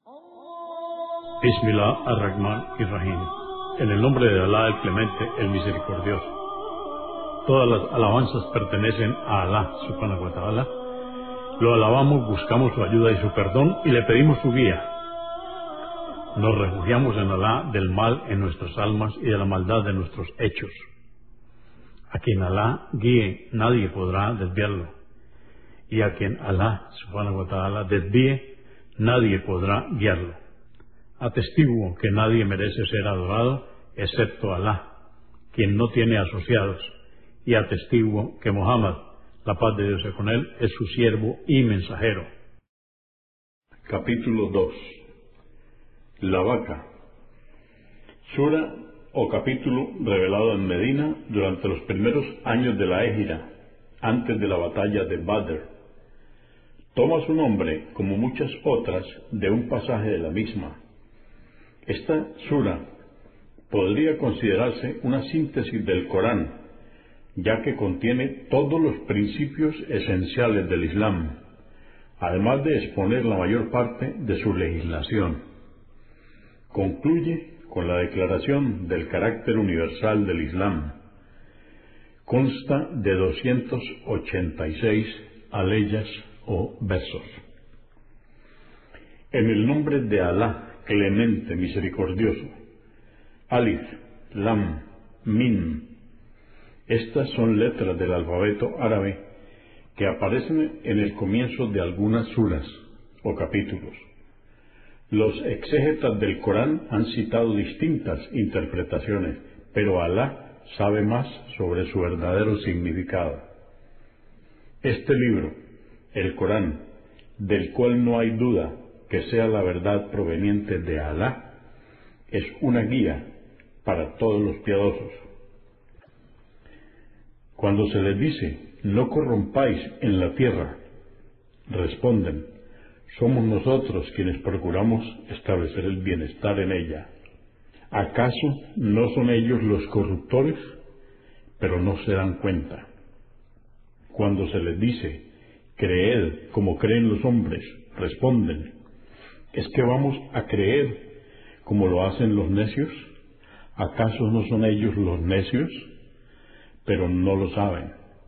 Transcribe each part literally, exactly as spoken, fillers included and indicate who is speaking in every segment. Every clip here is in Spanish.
Speaker 1: Bismillah ar-Rahman ir-Rahim. En el nombre de Alá el Clemente, el Misericordioso. Todas las alabanzas pertenecen a Alá, subhanahu wa ta'ala. Lo alabamos, buscamos su ayuda y su perdón y le pedimos su guía. Nos refugiamos en Alá del mal en nuestras almas y de la maldad de nuestros hechos. A quien Alá guíe, nadie podrá desviarlo. Y a quien Alá, subhanahu wa ta'ala, desvíe, nadie podrá guiarlo. Atestiguo que nadie merece ser adorado excepto Alá, quien no tiene asociados, y atestiguo que Muhammad, la paz de Dios sea con él, es su siervo y mensajero.
Speaker 2: Capítulo dos. La vaca. Sura o capítulo revelado en Medina durante los primeros años de la Égira, antes de la batalla de Badr. Toma su nombre, como muchas otras, de un pasaje de la misma. Esta sura podría considerarse una síntesis del Corán, ya que contiene todos los principios esenciales del Islam, además de exponer la mayor parte de su legislación. Concluye con la declaración del carácter universal del Islam. Consta de doscientas ochenta y seis aleyas o versos. En el nombre de Alá, Clemente, Misericordioso. Alif, Lam, Mim. Estas son letras del alfabeto árabe que aparecen en el comienzo de algunas suras o capítulos. Los exégetas del Corán han citado distintas interpretaciones, pero Alá sabe más sobre su verdadero significado. Este libro, el Corán, del cual no hay duda que sea la verdad proveniente de Alá, es una guía para todos los piadosos. Cuando se les dice, no corrompáis en la tierra, responden, somos nosotros quienes procuramos establecer el bienestar en ella. ¿Acaso no son ellos los corruptores? Pero no se dan cuenta. Cuando se les dice, creed como creen los hombres, responden, ¿es que vamos a creer como lo hacen los necios? ¿Acaso no son ellos los necios? Pero no lo saben.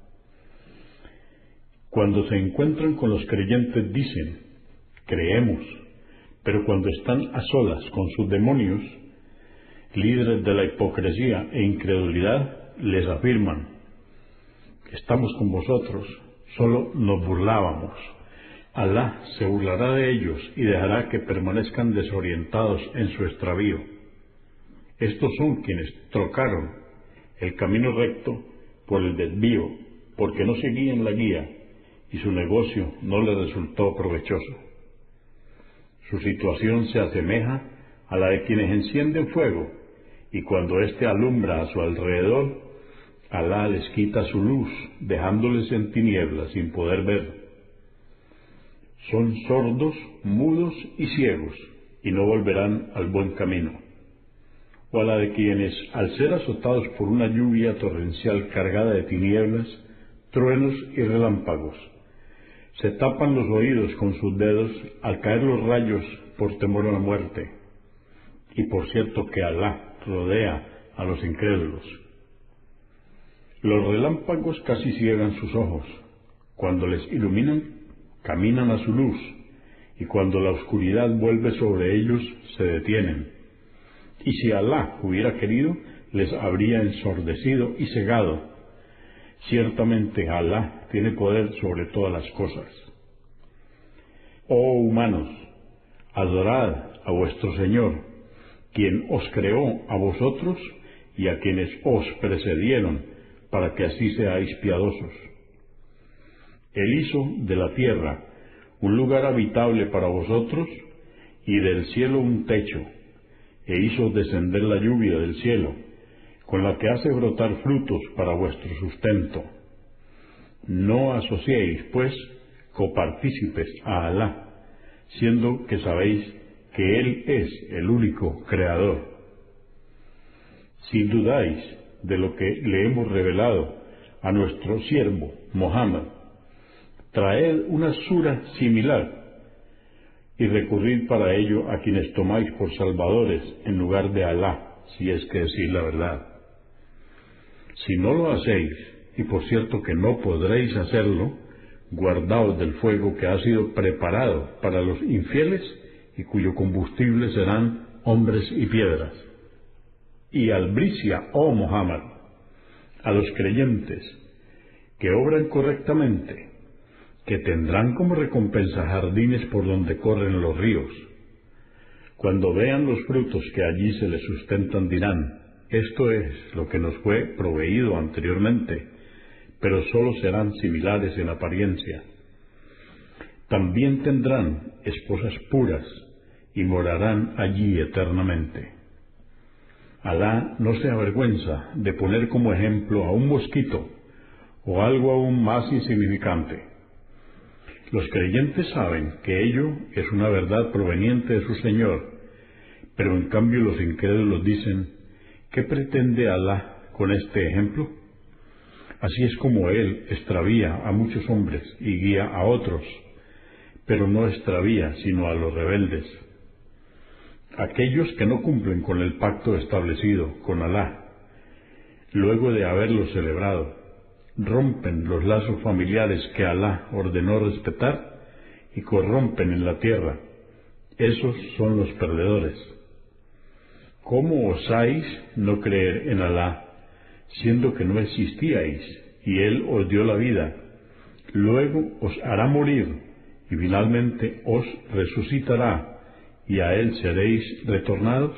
Speaker 2: Cuando se encuentran con los creyentes dicen, creemos, pero cuando están a solas con sus demonios, líderes de la hipocresía e incredulidad, les afirman, estamos con vosotros, solo nos burlábamos. Alá se burlará de ellos y dejará que permanezcan desorientados en su extravío. Estos son quienes trocaron el camino recto por el desvío, porque no seguían la guía y su negocio no les resultó provechoso. Su situación se asemeja a la de quienes encienden fuego y cuando éste alumbra a su alrededor, Alá les quita su luz, dejándoles en tinieblas sin poder ver. Son sordos, mudos y ciegos, y no volverán al buen camino. O a la de quienes, al ser azotados por una lluvia torrencial cargada de tinieblas, truenos y relámpagos, se tapan los oídos con sus dedos al caer los rayos por temor a la muerte. Y por cierto que Alá rodea a los incrédulos. Los relámpagos casi ciegan sus ojos. Cuando les iluminan, caminan a su luz, y cuando la oscuridad vuelve sobre ellos, se detienen. Y si Alá hubiera querido, les habría ensordecido y cegado. Ciertamente Alá tiene poder sobre todas las cosas. Oh humanos, adorad a vuestro Señor, quien os creó a vosotros y a quienes os precedieron, para que así seáis piadosos. Él hizo de la tierra un lugar habitable para vosotros y del cielo un techo, e hizo descender la lluvia del cielo, con la que hace brotar frutos para vuestro sustento. No asociéis, pues, copartícipes a Alá, siendo que sabéis que Él es el único Creador. Si dudáis de lo que le hemos revelado a nuestro siervo Muhammad, traed una sura similar, y recurrid para ello a quienes tomáis por salvadores en lugar de Alá, si es que decís la verdad. Si no lo hacéis, y por cierto que no podréis hacerlo, guardaos del fuego que ha sido preparado para los infieles y cuyo combustible serán hombres y piedras. Y albricia, oh Muhammad, a los creyentes que obran correctamente, que tendrán como recompensa jardines por donde corren los ríos. Cuando vean los frutos que allí se les sustentan dirán, esto es lo que nos fue proveído anteriormente, pero sólo serán similares en apariencia. También tendrán esposas puras y morarán allí eternamente. Alá no se avergüenza de poner como ejemplo a un mosquito o algo aún más insignificante. Los creyentes saben que ello es una verdad proveniente de su Señor, pero en cambio los incrédulos dicen, ¿qué pretende Alá con este ejemplo? Así es como Él extravía a muchos hombres y guía a otros, pero no extravía sino a los rebeldes. Aquellos que no cumplen con el pacto establecido con Alá, luego de haberlo celebrado, rompen los lazos familiares que Alá ordenó respetar y corrompen en la tierra. Esos son los perdedores. ¿Cómo osáis no creer en Alá, siendo que no existíais, y Él os dio la vida, luego os hará morir, y finalmente os resucitará, y a Él seréis retornados?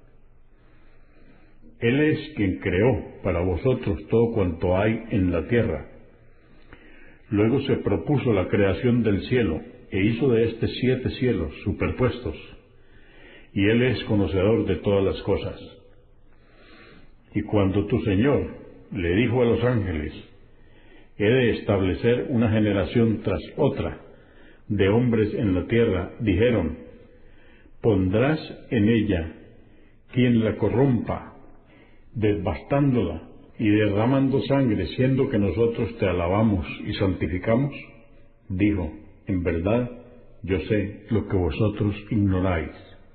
Speaker 2: Él es quien creó para vosotros todo cuanto hay en la tierra. Luego se propuso la creación del cielo, e hizo de éste siete cielos superpuestos, y Él es conocedor de todas las cosas. Y cuando tu Señor le dijo a los ángeles, he de establecer una generación tras otra de hombres en la tierra, dijeron, pondrás en ella quien la corrompa, devastándola y derramando sangre, siendo que nosotros te alabamos y santificamos. Dijo, en verdad, yo sé lo que vosotros ignoráis.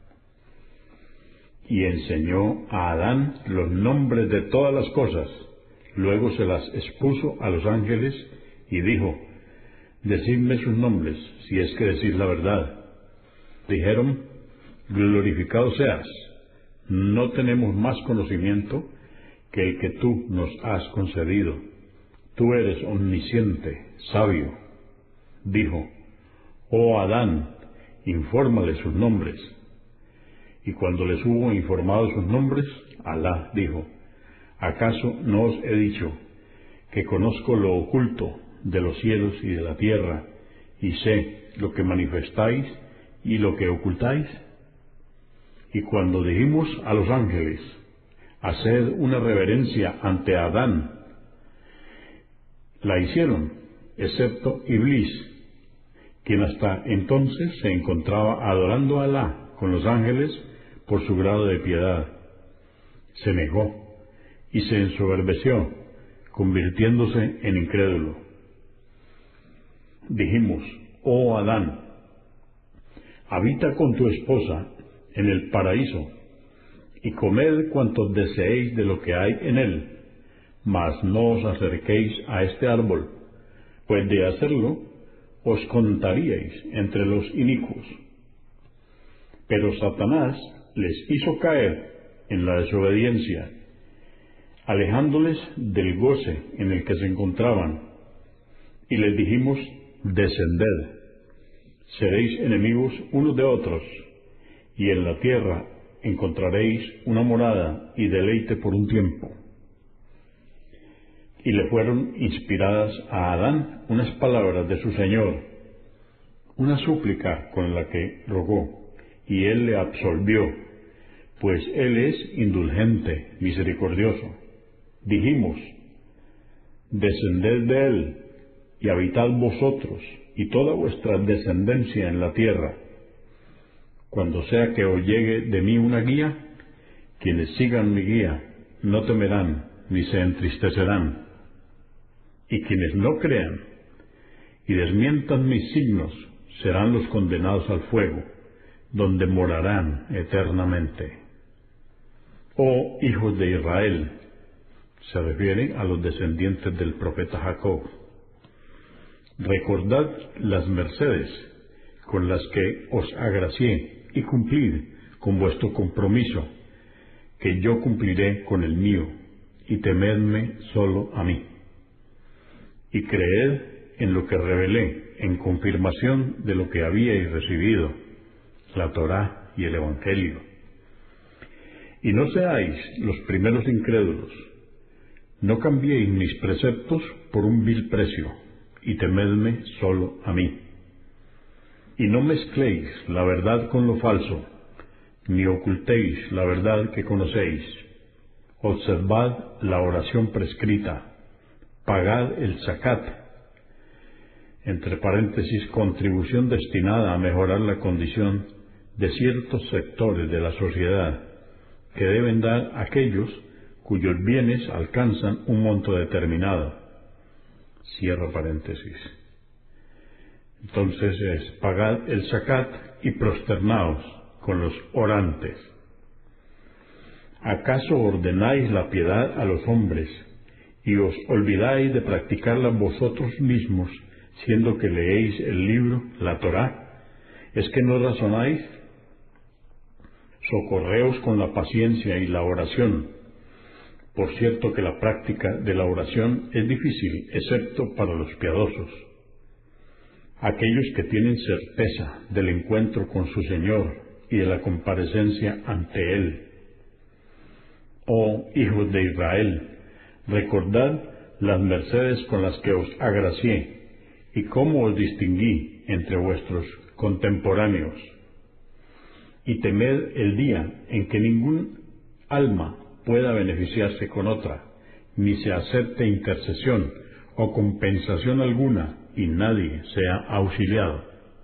Speaker 2: Y enseñó a Adán los nombres de todas las cosas, luego se las expuso a los ángeles y dijo, decidme sus nombres, si es que decís la verdad. Dijeron, glorificado seas, no tenemos más conocimiento que el que tú nos has concedido. Tú eres omnisciente, sabio. Dijo, oh Adán, infórmale sus nombres. Y cuando les hubo informado sus nombres, Alá dijo, ¿acaso no os he dicho que conozco lo oculto de los cielos y de la tierra, y sé lo que manifestáis y lo que ocultáis? Y cuando dijimos a los ángeles, haced una reverencia ante Adán, la hicieron, excepto Iblis, quien hasta entonces se encontraba adorando a Alá con los ángeles por su grado de piedad. Se negó y se ensoberbeció, convirtiéndose en incrédulo. Dijimos, oh Adán, habita con tu esposa en el paraíso, y comed cuanto deseéis de lo que hay en él, mas no os acerquéis a este árbol, pues de hacerlo os contaríais entre los inicuos. Pero Satanás les hizo caer en la desobediencia, alejándoles del goce en el que se encontraban, y les dijimos, descended, seréis enemigos unos de otros, y en la tierra encontraréis una morada y deleite por un tiempo. Y le fueron inspiradas a Adán unas palabras de su Señor, una súplica con la que rogó, y él le absolvió, pues él es indulgente, misericordioso. Dijimos, descended de él, y habitad vosotros, y toda vuestra descendencia en la tierra. Cuando sea que os llegue de mí una guía, quienes sigan mi guía no temerán ni se entristecerán. Y quienes no crean y desmientan mis signos, serán los condenados al fuego, donde morarán eternamente. Oh hijos de Israel, se refiere a los descendientes del profeta Jacob, recordad las mercedes con las que os agracié y cumplid con vuestro compromiso, que yo cumpliré con el mío, y temedme solo a mí. Y creed en lo que revelé, en confirmación de lo que habíais recibido, la Torá y el Evangelio. Y no seáis los primeros incrédulos, no cambiéis mis preceptos por un vil precio, y temedme solo a mí. Y no mezcléis la verdad con lo falso, ni ocultéis la verdad que conocéis. Observad la oración prescrita, pagad el zakat, entre paréntesis, contribución destinada a mejorar la condición de ciertos sectores de la sociedad, que deben dar aquellos cuyos bienes alcanzan un monto determinado. Cierro paréntesis. Entonces es, pagad el zakat y prosternaos con los orantes. ¿Acaso ordenáis la piedad a los hombres y os olvidáis de practicarla vosotros mismos, siendo que leéis el libro, la Torá? ¿Es que no razonáis? Socorreos con la paciencia y la oración. Por cierto que la práctica de la oración es difícil, excepto para los piadosos, aquellos que tienen certeza del encuentro con su Señor y de la comparecencia ante Él. Oh hijos de Israel, recordad las mercedes con las que os agracié, y cómo os distinguí entre vuestros contemporáneos. Y temed el día en que ningún alma pueda beneficiarse con otra, ni se acepte intercesión o compensación alguna, y nadie sea auxiliado.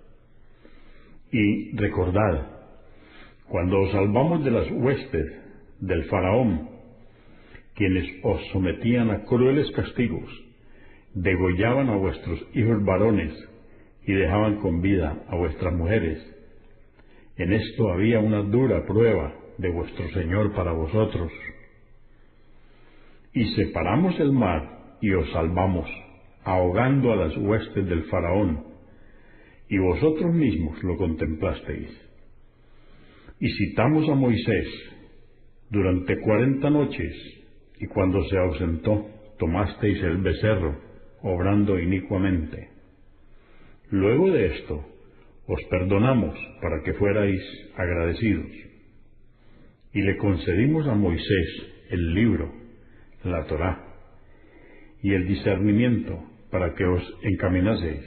Speaker 2: Y recordad, cuando os salvamos de las huestes del faraón, quienes os sometían a crueles castigos, degollaban a vuestros hijos varones y dejaban con vida a vuestras mujeres. En esto había una dura prueba de vuestro Señor para vosotros. Y separamos el mar y os salvamos, ahogando a las huestes del faraón, y vosotros mismos lo contemplasteis. Y citamos a Moisés durante cuarenta noches, y cuando se ausentó, tomasteis el becerro, obrando inicuamente. Luego de esto, os perdonamos para que fuerais agradecidos. Y le concedimos a Moisés el libro, la Torá, y el discernimiento para que os encaminaseis.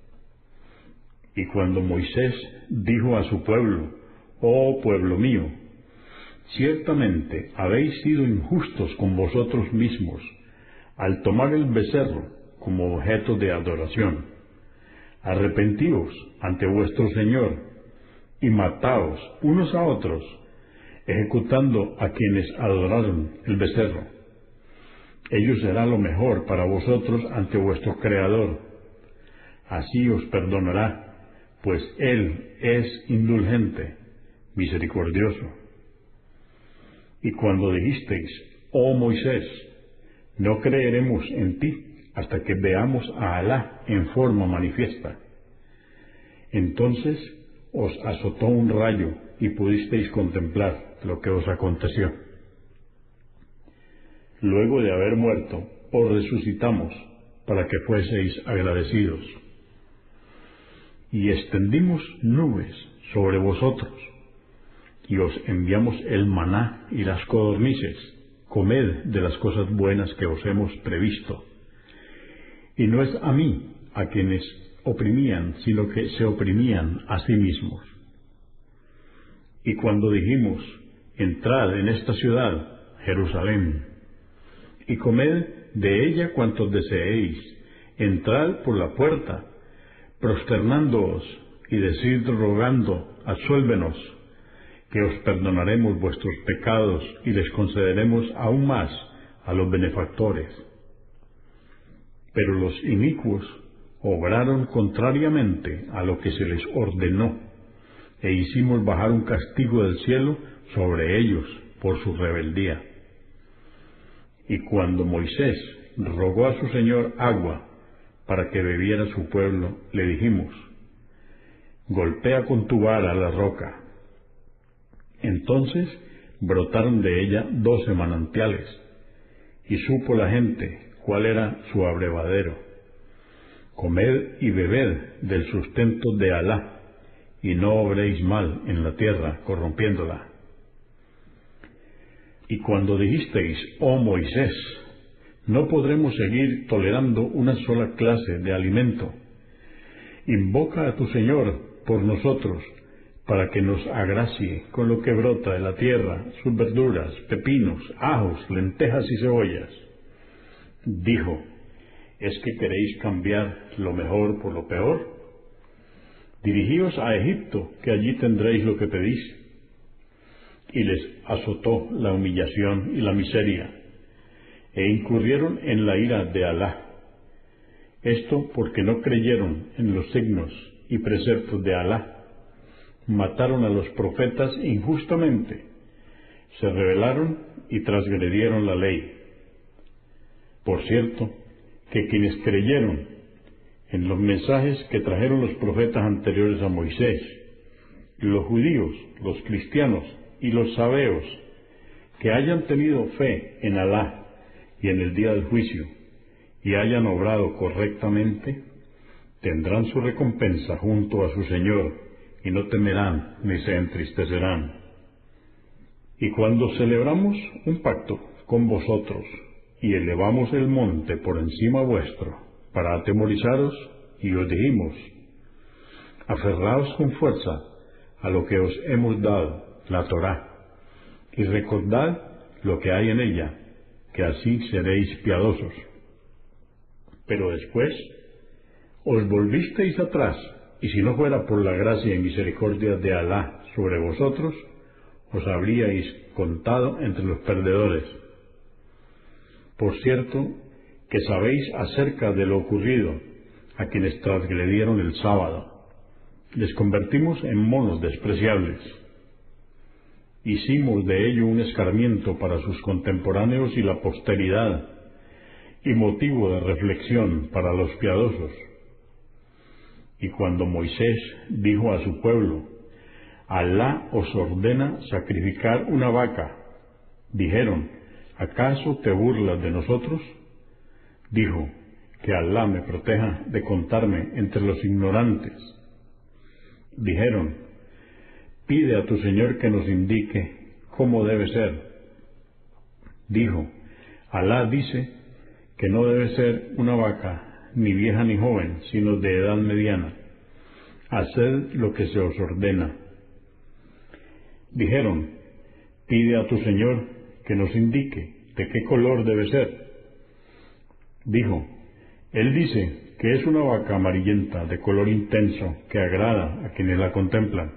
Speaker 2: Y cuando Moisés dijo a su pueblo, oh pueblo mío, ciertamente habéis sido injustos con vosotros mismos al tomar el becerro como objeto de adoración. Arrepentíos ante vuestro Señor y mataos unos a otros, ejecutando a quienes adoraron el becerro. Ello será lo mejor para vosotros ante vuestro Creador. Así os perdonará, pues Él es indulgente, misericordioso. Y cuando dijisteis, oh Moisés, no creeremos en ti hasta que veamos a Alá en forma manifiesta, entonces os azotó un rayo y pudisteis contemplar lo que os aconteció. Luego de haber muerto, os resucitamos para que fueseis agradecidos. Y extendimos nubes sobre vosotros, y os enviamos el maná y las codornices. Comed de las cosas buenas que os hemos previsto. Y no es a mí a quienes oprimían, sino que se oprimían a sí mismos. Y cuando dijimos, entrad en esta ciudad, Jerusalén, y comed de ella cuantos deseéis, entrad por la puerta, prosternándoos, y decid rogando, absuélvenos, que os perdonaremos vuestros pecados y les concederemos aún más a los benefactores. Pero los inicuos obraron contrariamente a lo que se les ordenó, e hicimos bajar un castigo del cielo sobre ellos por su rebeldía. Y cuando Moisés rogó a su señor agua para que bebiera su pueblo, le dijimos: golpea con tu vara la roca. Entonces brotaron de ella doce manantiales, y supo la gente cuál era su abrevadero. Comed y bebed del sustento de Alá, y no obréis mal en la tierra corrompiéndola. Y cuando dijisteis: oh Moisés, no podremos seguir tolerando una sola clase de alimento, invoca a tu Señor por nosotros, para que nos agracie con lo que brota de la tierra, sus verduras, pepinos, ajos, lentejas y cebollas. Dijo: ¿es que queréis cambiar lo mejor por lo peor? Dirigíos a Egipto, que allí tendréis lo que pedís. Y les azotó la humillación y la miseria, e incurrieron en la ira de Alá. Esto porque no creyeron en los signos y preceptos de Alá. Mataron a los profetas injustamente, se rebelaron y transgredieron la ley. Por cierto, que quienes creyeron en los mensajes que trajeron los profetas anteriores a Moisés, los judíos, los cristianos y los sabeos, que hayan tenido fe en Alá y en el día del juicio, y hayan obrado correctamente, tendrán su recompensa junto a su Señor, y no temerán ni se entristecerán. Y cuando celebramos un pacto con vosotros, y elevamos el monte por encima vuestro, para atemorizaros, y os dijimos: aferraos con fuerza a lo que os hemos dado, la Torá, y recordad lo que hay en ella, que así seréis piadosos. Pero después os volvisteis atrás, y si no fuera por la gracia y misericordia de Alá sobre vosotros, os habríais contado entre los perdedores. Por cierto, que sabéis acerca de lo ocurrido a quienes transgredieron el sábado. Les convertimos en monos despreciables. Hicimos de ello un escarmiento para sus contemporáneos y la posteridad, y motivo de reflexión para los piadosos. Y cuando Moisés dijo a su pueblo: Alá os ordena sacrificar una vaca, dijeron: ¿acaso te burlas de nosotros? Dijo: que Alá me proteja de contarme entre los ignorantes. Dijeron: pide a tu Señor que nos indique cómo debe ser. Dijo: Alá dice que no debe ser una vaca ni vieja ni joven, sino de edad mediana. Haced lo que se os ordena. Dijeron: pide a tu Señor que nos indique de qué color debe ser. Dijo: Él dice que es una vaca amarillenta de color intenso que agrada a quienes la contemplan.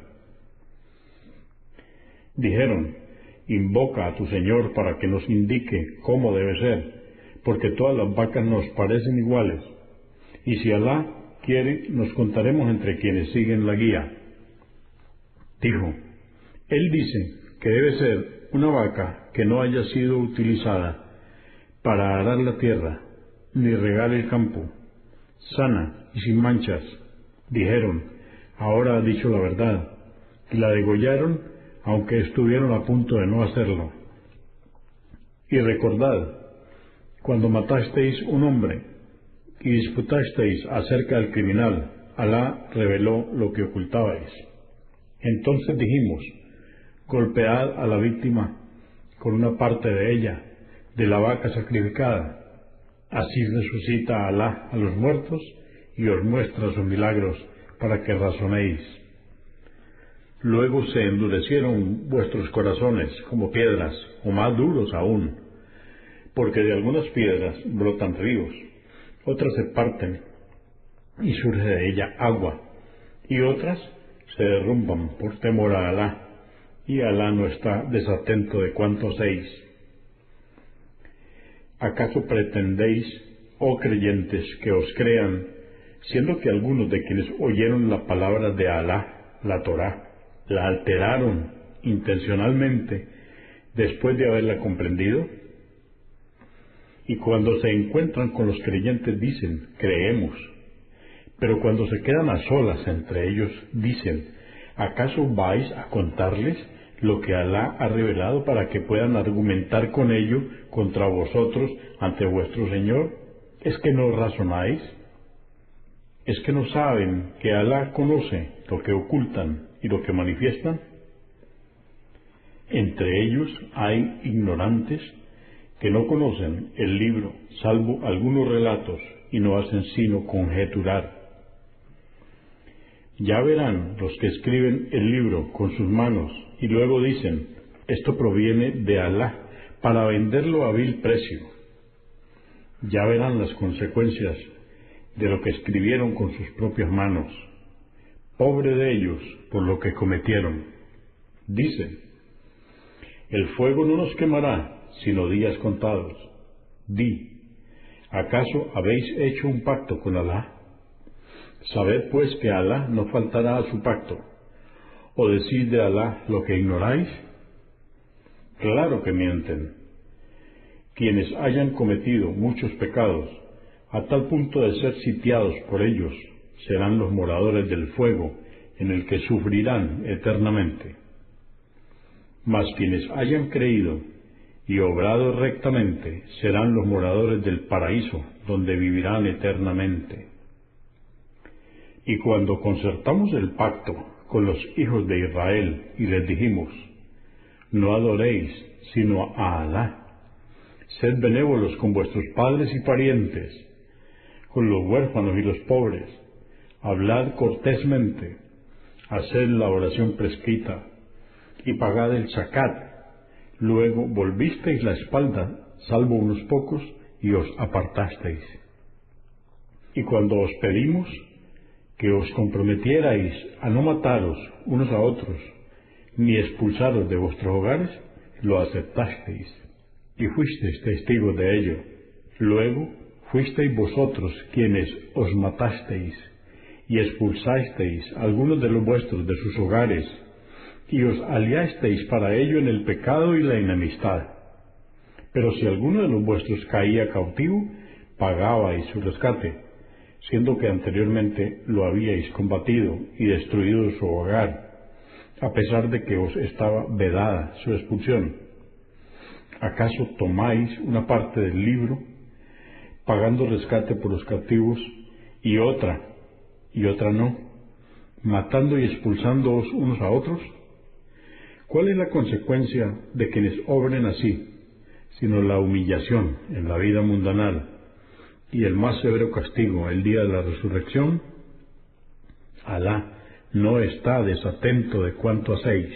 Speaker 2: Dijeron: invoca a tu Señor para que nos indique cómo debe ser, porque todas las vacas nos parecen iguales, y si Alá quiere, nos contaremos entre quienes siguen la guía. Dijo: Él dice que debe ser una vaca que no haya sido utilizada para arar la tierra, ni regar el campo, sana y sin manchas. Dijeron: ahora ha dicho la verdad, y la degollaron, aunque estuvieron a punto de no hacerlo. Y recordad, cuando matasteis un hombre, y disputasteis acerca del criminal, Alá reveló lo que ocultabais. Entonces dijimos: golpead a la víctima con una parte de ella, de la vaca sacrificada. Así resucita Alá a los muertos y os muestra sus milagros para que razonéis. Luego se endurecieron vuestros corazones como piedras, o más duros aún, porque de algunas piedras brotan ríos, otras se parten y surge de ella agua, y otras se derrumban por temor a Alá, y Alá no está desatento de cuánto hacéis. ¿Acaso pretendéis, oh creyentes, que os crean siendo que algunos de quienes oyeron la palabra de Alá, la Torá, la alteraron intencionalmente después de haberla comprendido? Y cuando se encuentran con los creyentes dicen, creemos. Pero cuando se quedan a solas entre ellos, dicen, ¿acaso vais a contarles lo que Alá ha revelado para que puedan argumentar con ello contra vosotros ante vuestro Señor? ¿Es que no razonáis? ¿Es que no saben que Alá conoce lo que ocultan y lo que manifiestan? Entre ellos hay ignorantes que no conocen el libro, salvo algunos relatos, y no hacen sino conjeturar. Ya verán los que escriben el libro con sus manos y luego dicen, esto proviene de Alá, para venderlo a vil precio. Ya verán las consecuencias de lo que escribieron con sus propias manos. Pobre de ellos por lo que cometieron. Dicen, el fuego no nos quemará sino días contados. Di, ¿acaso habéis hecho un pacto con Alá? Sabed pues que Alá no faltará a su pacto. ¿O decís de Alá lo que ignoráis? Claro que mienten. Quienes hayan cometido muchos pecados, a tal punto de ser sitiados por ellos, serán los moradores del fuego, en el que sufrirán eternamente. Mas quienes hayan creído y obrado rectamente, serán los moradores del paraíso, donde vivirán eternamente. Y cuando concertamos el pacto con los hijos de Israel y les dijimos, no adoréis sino a Alá, sed benévolos con vuestros padres y parientes, con los huérfanos y los pobres, hablad cortésmente, haced la oración prescrita y pagad el zakat. Luego volvisteis la espalda, salvo unos pocos, y os apartasteis. Y cuando os pedimos que os comprometierais a no mataros unos a otros, ni expulsaros de vuestros hogares, lo aceptasteis, y fuisteis testigos de ello. Luego fuisteis vosotros quienes os matasteis, y expulsasteis a algunos de los vuestros de sus hogares, y os aliasteis para ello en el pecado y la enemistad. Pero si alguno de los vuestros caía cautivo, pagabais su rescate, siendo que anteriormente lo habíais combatido y destruido su hogar, a pesar de que os estaba vedada su expulsión. ¿Acaso tomáis una parte del libro, pagando rescate por los cautivos, y otra, y otra no, matando y expulsándoos unos a otros? ¿Cuál es la consecuencia de quienes obren así, sino la humillación en la vida mundanal y el más severo castigo el día de la resurrección? Alá no está desatento de cuanto hacéis.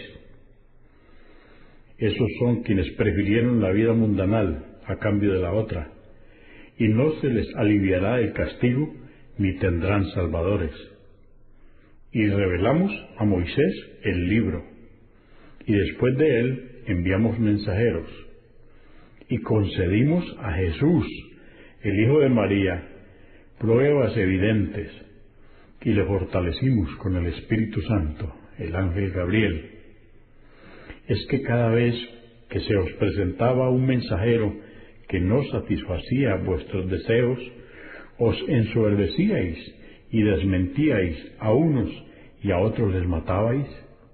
Speaker 2: Esos son quienes prefirieron la vida mundanal a cambio de la otra, y no se les aliviará el castigo ni tendrán salvadores. Y revelamos a Moisés el libro, y después de él enviamos mensajeros, y concedimos a Jesús, el Hijo de María, pruebas evidentes, y le fortalecimos con el Espíritu Santo, el ángel Gabriel. Es que cada vez que se os presentaba un mensajero que no satisfacía vuestros deseos, os ensoberbecíais y desmentíais a unos y a otros les matabais.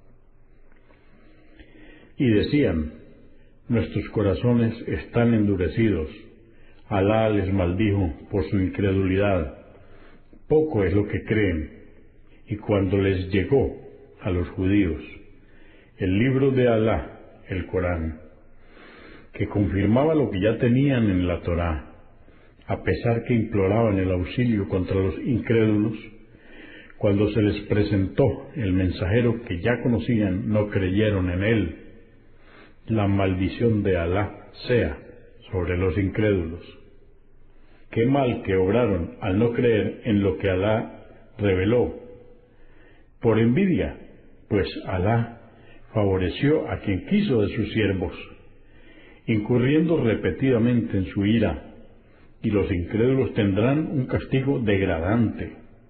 Speaker 2: Y decían, nuestros corazones están endurecidos, Alá les maldijo por su incredulidad, poco es lo que creen. Y cuando les llegó a los judíos el libro de Alá, el Corán, que confirmaba lo que ya tenían en la Torá, a pesar que imploraban el auxilio contra los incrédulos, cuando se les presentó el mensajero que ya conocían, no creyeron en él. La maldición de Alá sea sobre los incrédulos. Qué mal que obraron al no creer en lo que Alá reveló. Por envidia, pues Alá favoreció a quien quiso de sus siervos, incurriendo repetidamente en su ira, y los incrédulos tendrán un castigo degradante.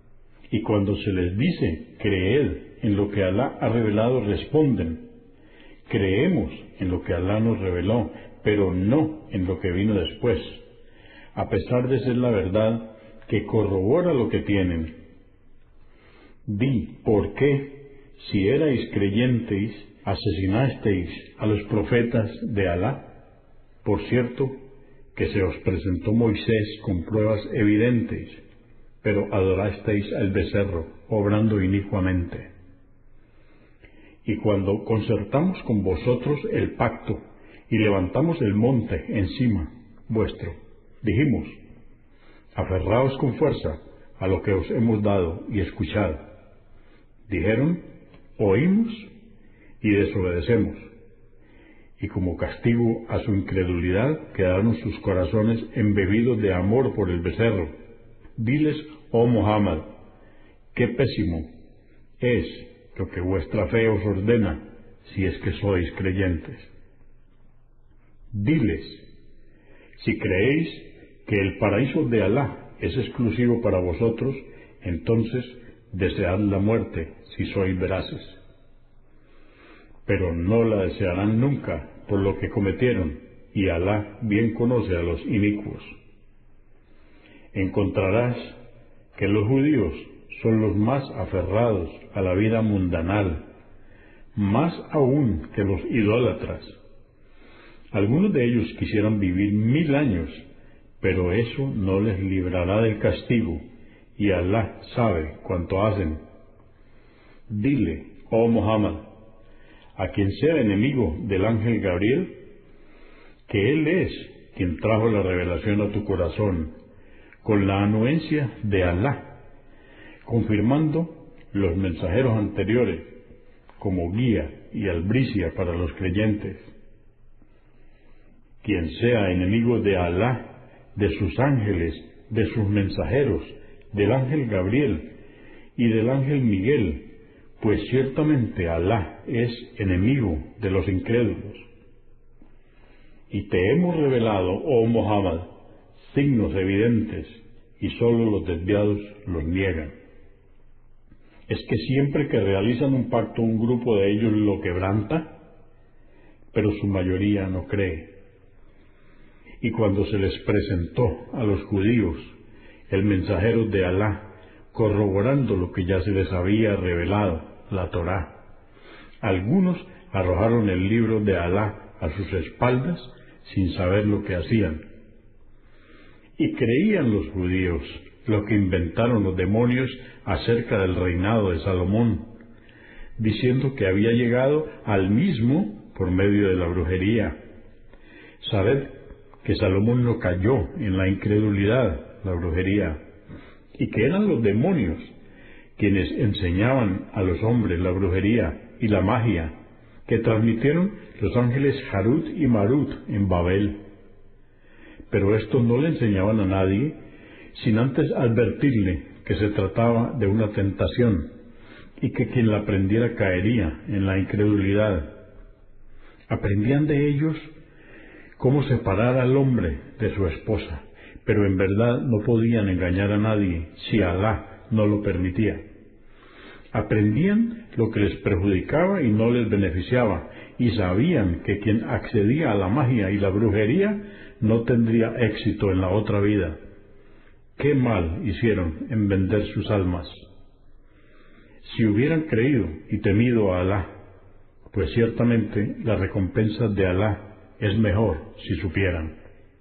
Speaker 2: Y cuando se les dice, creed en lo que Alá ha revelado, responden, creemos en lo que Alá nos reveló, pero no en lo que vino después, a pesar de ser la verdad que corrobora lo que tienen. Di, ¿por qué, si erais creyentes, asesinasteis a los profetas de Alá? Por cierto, que se os presentó Moisés con pruebas evidentes, pero adorasteis al becerro, obrando inicuamente. Y cuando concertamos con vosotros el pacto y levantamos el monte encima vuestro, dijimos, aferraos con fuerza a lo que os hemos dado y escuchad. Dijeron, oímos y desobedecemos. Y como castigo a su incredulidad quedaron sus corazones embebidos de amor por el becerro. Diles, oh Muhammad, qué pésimo es lo que vuestra fe os ordena, si es que sois creyentes. Diles, si creéis que el paraíso de Alá es exclusivo para vosotros, entonces desead la muerte, si sois veraces. Pero no la desearán nunca por lo que cometieron, y Alá bien conoce a los inicuos. Encontrarás que los judíos son los más aferrados a la vida mundanal, más aún que los idólatras. Algunos de ellos quisieran vivir mil años, pero eso no les librará del castigo, y Alá sabe cuánto hacen. Dile, oh Muhammad, a quien sea enemigo del ángel Gabriel, que él es quien trajo la revelación a tu corazón, con la anuencia de Alá, confirmando los mensajeros anteriores como guía y albricia para los creyentes. Quien sea enemigo de Alá, de sus ángeles, de sus mensajeros, del ángel Gabriel y del ángel Miguel, pues ciertamente Alá es enemigo de los incrédulos. Y te hemos revelado, oh Muhammad, signos evidentes, y sólo los desviados los niegan. ¿Es que siempre que realizan un pacto un grupo de ellos lo quebranta? Pero su mayoría no cree. Y cuando se les presentó a los judíos el mensajero de Alá, corroborando lo que ya se les había revelado, la Torá, algunos arrojaron el libro de Alá a sus espaldas sin saber lo que hacían. Y creían los judíos lo que inventaron los demonios acerca del reinado de Salomón, diciendo que había llegado al mismo por medio de la brujería. Sabed que Salomón no cayó en la incredulidad, la brujería, y que eran los demonios quienes enseñaban a los hombres la brujería y la magia que transmitieron los ángeles Harut y Marut en Babel. Pero estos no le enseñaban a nadie sin antes advertirle que se trataba de una tentación y que quien la aprendiera caería en la incredulidad. Aprendían de ellos cómo separar al hombre de su esposa, pero en verdad no podían engañar a nadie si Alá no lo permitía. Aprendían lo que les perjudicaba y no les beneficiaba, y sabían que quien accedía a la magia y la brujería no tendría éxito en la otra vida. Qué mal hicieron en vender sus almas. Si hubieran creído y temido a Alá, pues ciertamente la recompensa de Alá es mejor si supieran.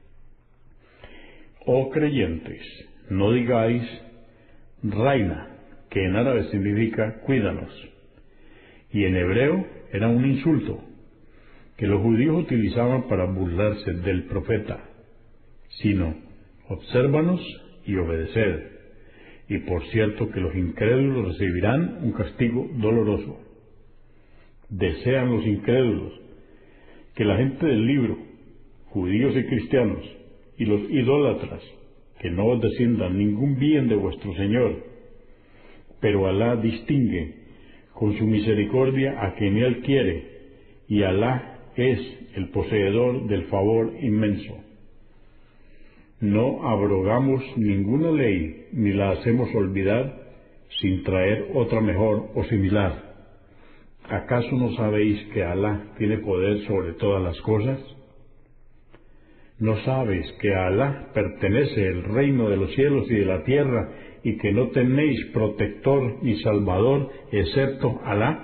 Speaker 2: Oh creyentes, no digáis Raina, que en árabe significa cuídanos, y en hebreo era un insulto que los judíos utilizaban para burlarse del profeta, sino obsérvanos y obedeced, y por cierto que los incrédulos recibirán un castigo doloroso. Desean los incrédulos que la gente del libro, judíos y cristianos, y los idólatras, que no os desciendan ningún bien de vuestro Señor, pero Alá distingue con su misericordia a quien Él quiere, y Alá es el poseedor del favor inmenso. No abrogamos ninguna ley ni la hacemos olvidar, sin traer otra mejor o similar. ¿Acaso no sabéis que Alá tiene poder sobre todas las cosas? ¿No sabes que a Alá pertenece el reino de los cielos y de la tierra y que no tenéis protector ni salvador excepto Alá?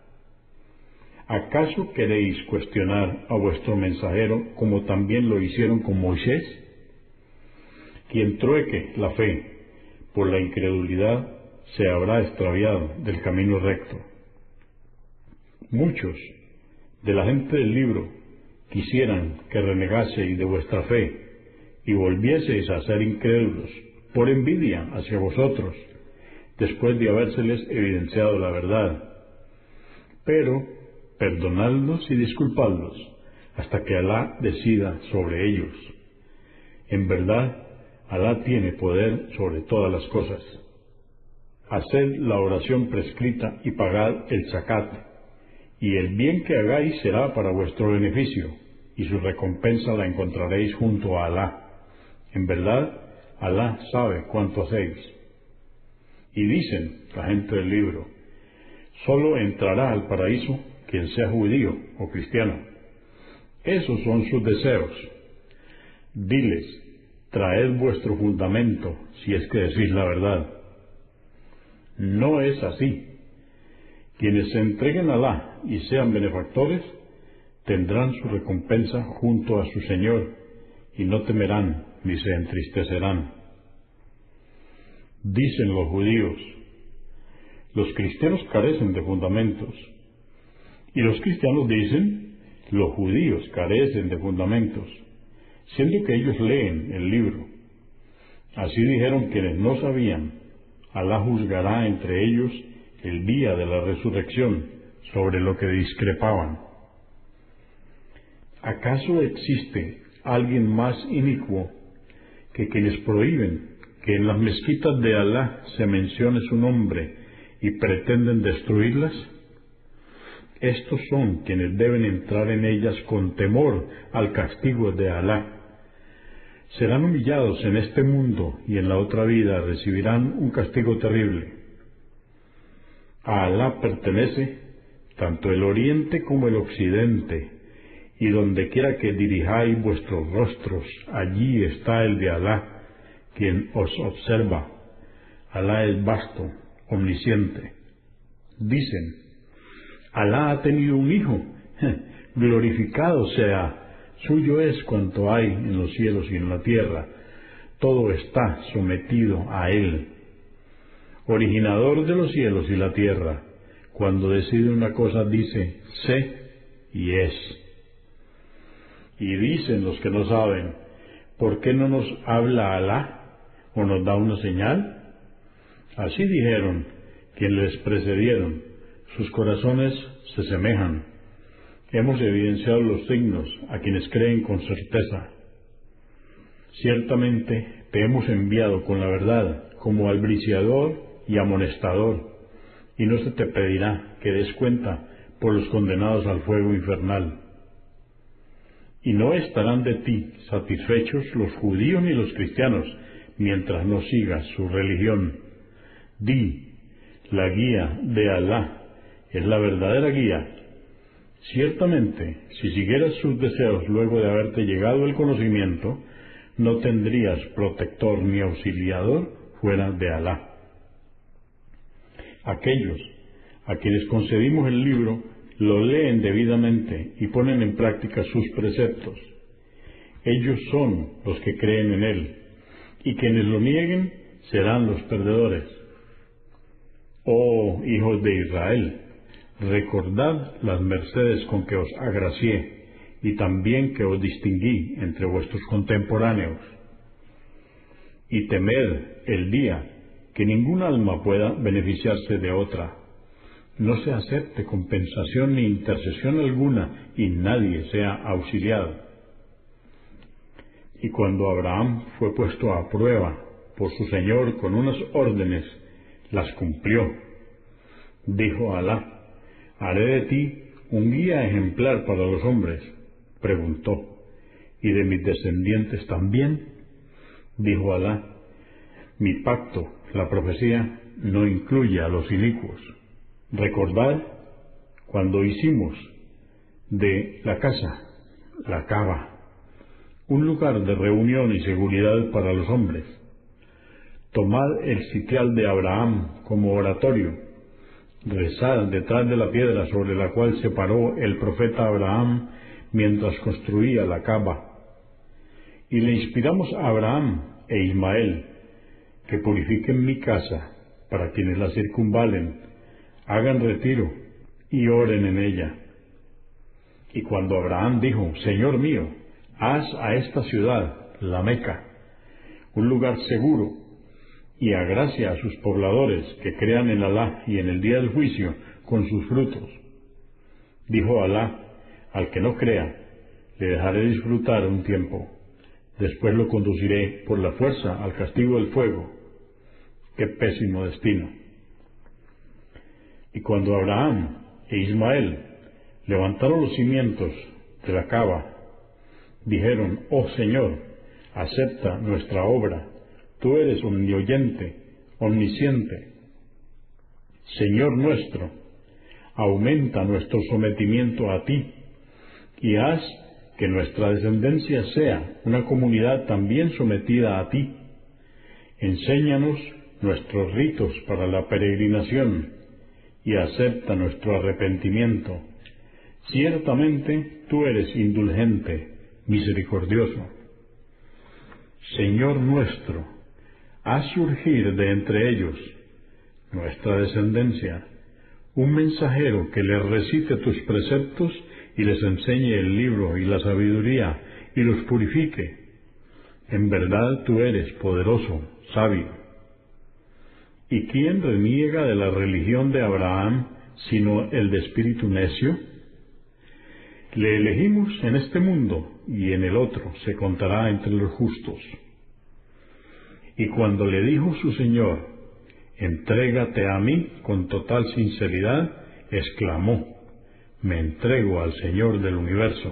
Speaker 2: ¿Acaso queréis cuestionar a vuestro mensajero como también lo hicieron con Moisés? Quien trueque la fe por la incredulidad se habrá extraviado del camino recto. Muchos de la gente del libro quisieran que renegaseis de vuestra fe y volvieseis a ser incrédulos por envidia hacia vosotros, después de habérseles evidenciado la verdad. Pero perdonadlos y disculpadlos hasta que Alá decida sobre ellos. En verdad, Alá tiene poder sobre todas las cosas. Haced la oración prescrita y pagad el zakat, y el bien que hagáis será para vuestro beneficio, y su recompensa la encontraréis junto a Alá. En verdad, Alá sabe cuánto hacéis. Y dicen la gente del libro, solo entrará al paraíso quien sea judío o cristiano. Esos son sus deseos. Diles, traed vuestro fundamento si es que decís la verdad. No es así. Quienes se entreguen a Alá y sean benefactores, tendrán su recompensa junto a su Señor, y no temerán ni se entristecerán. Dicen los judíos, los cristianos carecen de fundamentos. Y los cristianos dicen, los judíos carecen de fundamentos, siendo que ellos leen el libro. Así dijeron quienes no sabían, Alá juzgará entre ellos el día de la resurrección sobre lo que discrepaban. ¿Acaso existe alguien más inicuo que quienes prohíben que en las mezquitas de Alá se mencione su nombre y pretenden destruirlas? Estos son quienes deben entrar en ellas con temor al castigo de Alá. Serán humillados en este mundo y en la otra vida recibirán un castigo terrible. A Alá pertenece tanto el oriente como el occidente, y donde quiera que dirijáis vuestros rostros, allí está el de Alá, quien os observa. Alá es vasto, omnisciente. Dicen, Alá ha tenido un hijo, glorificado sea, suyo es cuanto hay en los cielos y en la tierra, todo está sometido a él. Originador de los cielos y la tierra, cuando decide una cosa dice, sé y es. Y dicen los que no saben, ¿por qué no nos habla Alá o nos da una señal? Así dijeron quienes les precedieron, sus corazones se semejan. Hemos evidenciado los signos a quienes creen con certeza. Ciertamente te hemos enviado con la verdad como albriciador y amonestador, y no se te pedirá que des cuenta por los condenados al fuego infernal. Y no estarán de ti satisfechos los judíos ni los cristianos, mientras no sigas su religión. Di, la guía de Alá es la verdadera guía. Ciertamente, si siguieras sus deseos luego de haberte llegado el conocimiento, no tendrías protector ni auxiliador fuera de Alá. Aquellos a quienes concedimos el libro lo leen debidamente y ponen en práctica sus preceptos. Ellos son los que creen en él, y quienes lo nieguen serán los perdedores. Oh hijos de Israel, recordad las mercedes con que os agracié, y también que os distinguí entre vuestros contemporáneos. Y temed el día que ningún alma pueda beneficiarse de otra. No se acepte compensación ni intercesión alguna, y nadie sea auxiliado. Y cuando Abraham fue puesto a prueba por su Señor con unas órdenes, las cumplió. Dijo Alá, haré de ti un guía ejemplar para los hombres. Preguntó, ¿y de mis descendientes también? Dijo Alá, mi pacto, la profecía, no incluye a los inicuos. Recordad cuando hicimos de la casa, la cava, un lugar de reunión y seguridad para los hombres. Tomad el sitial de Abraham como oratorio. Rezad detrás de la piedra sobre la cual se paró el profeta Abraham mientras construía la cava. Y le inspiramos a Abraham e Ismael que purifiquen mi casa para quienes la circunvalen, hagan retiro y oren en ella. Y cuando Abraham dijo, Señor mío, haz a esta ciudad, la Meca, un lugar seguro, y agracia a sus pobladores que crean en Alá y en el día del juicio con sus frutos. Dijo Alá, al que no crea, le dejaré disfrutar un tiempo, después lo conduciré por la fuerza al castigo del fuego. ¡Qué pésimo destino! Y cuando Abraham e Ismael levantaron los cimientos de la cava, dijeron, oh Señor, acepta nuestra obra, tú eres omnioyente, omnisciente. Señor nuestro, aumenta nuestro sometimiento a ti, y haz que nuestra descendencia sea una comunidad también sometida a ti. Enséñanos nuestros ritos para la peregrinación, y acepta nuestro arrepentimiento. Ciertamente tú eres indulgente, misericordioso. Señor nuestro, haz surgir de entre ellos, nuestra descendencia, un mensajero que les recite tus preceptos y les enseñe el libro y la sabiduría y los purifique. En verdad tú eres poderoso, sabio. ¿Y quién reniega de la religión de Abraham sino el de espíritu necio? Le elegimos en este mundo y en el otro se contará entre los justos. Y cuando le dijo su Señor, entrégate a mí con total sinceridad, exclamó, me entrego al Señor del universo.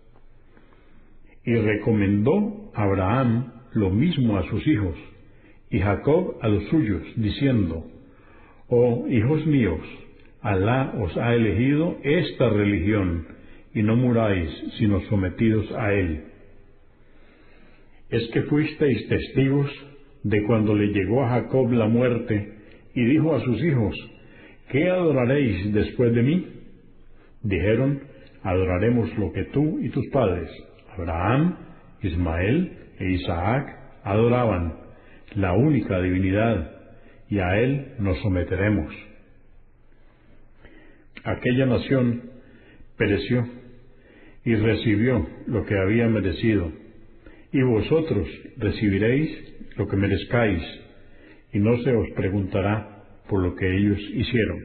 Speaker 2: Y recomendó a Abraham lo mismo a sus hijos, y Jacob a los suyos, diciendo, oh hijos míos, Alá os ha elegido esta religión, y no muráis sino sometidos a él. ¿Es que fuisteis testigos de cuando le llegó a Jacob la muerte, y dijo a sus hijos, ¿qué adoraréis después de mí? Dijeron, adoraremos lo que tú y tus padres, Abraham, Ismael e Isaac, adoraban, la única divinidad, y a él nos someteremos. Aquella nación pereció y recibió lo que había merecido, y vosotros recibiréis lo que merezcáis, y no se os preguntará por lo que ellos hicieron.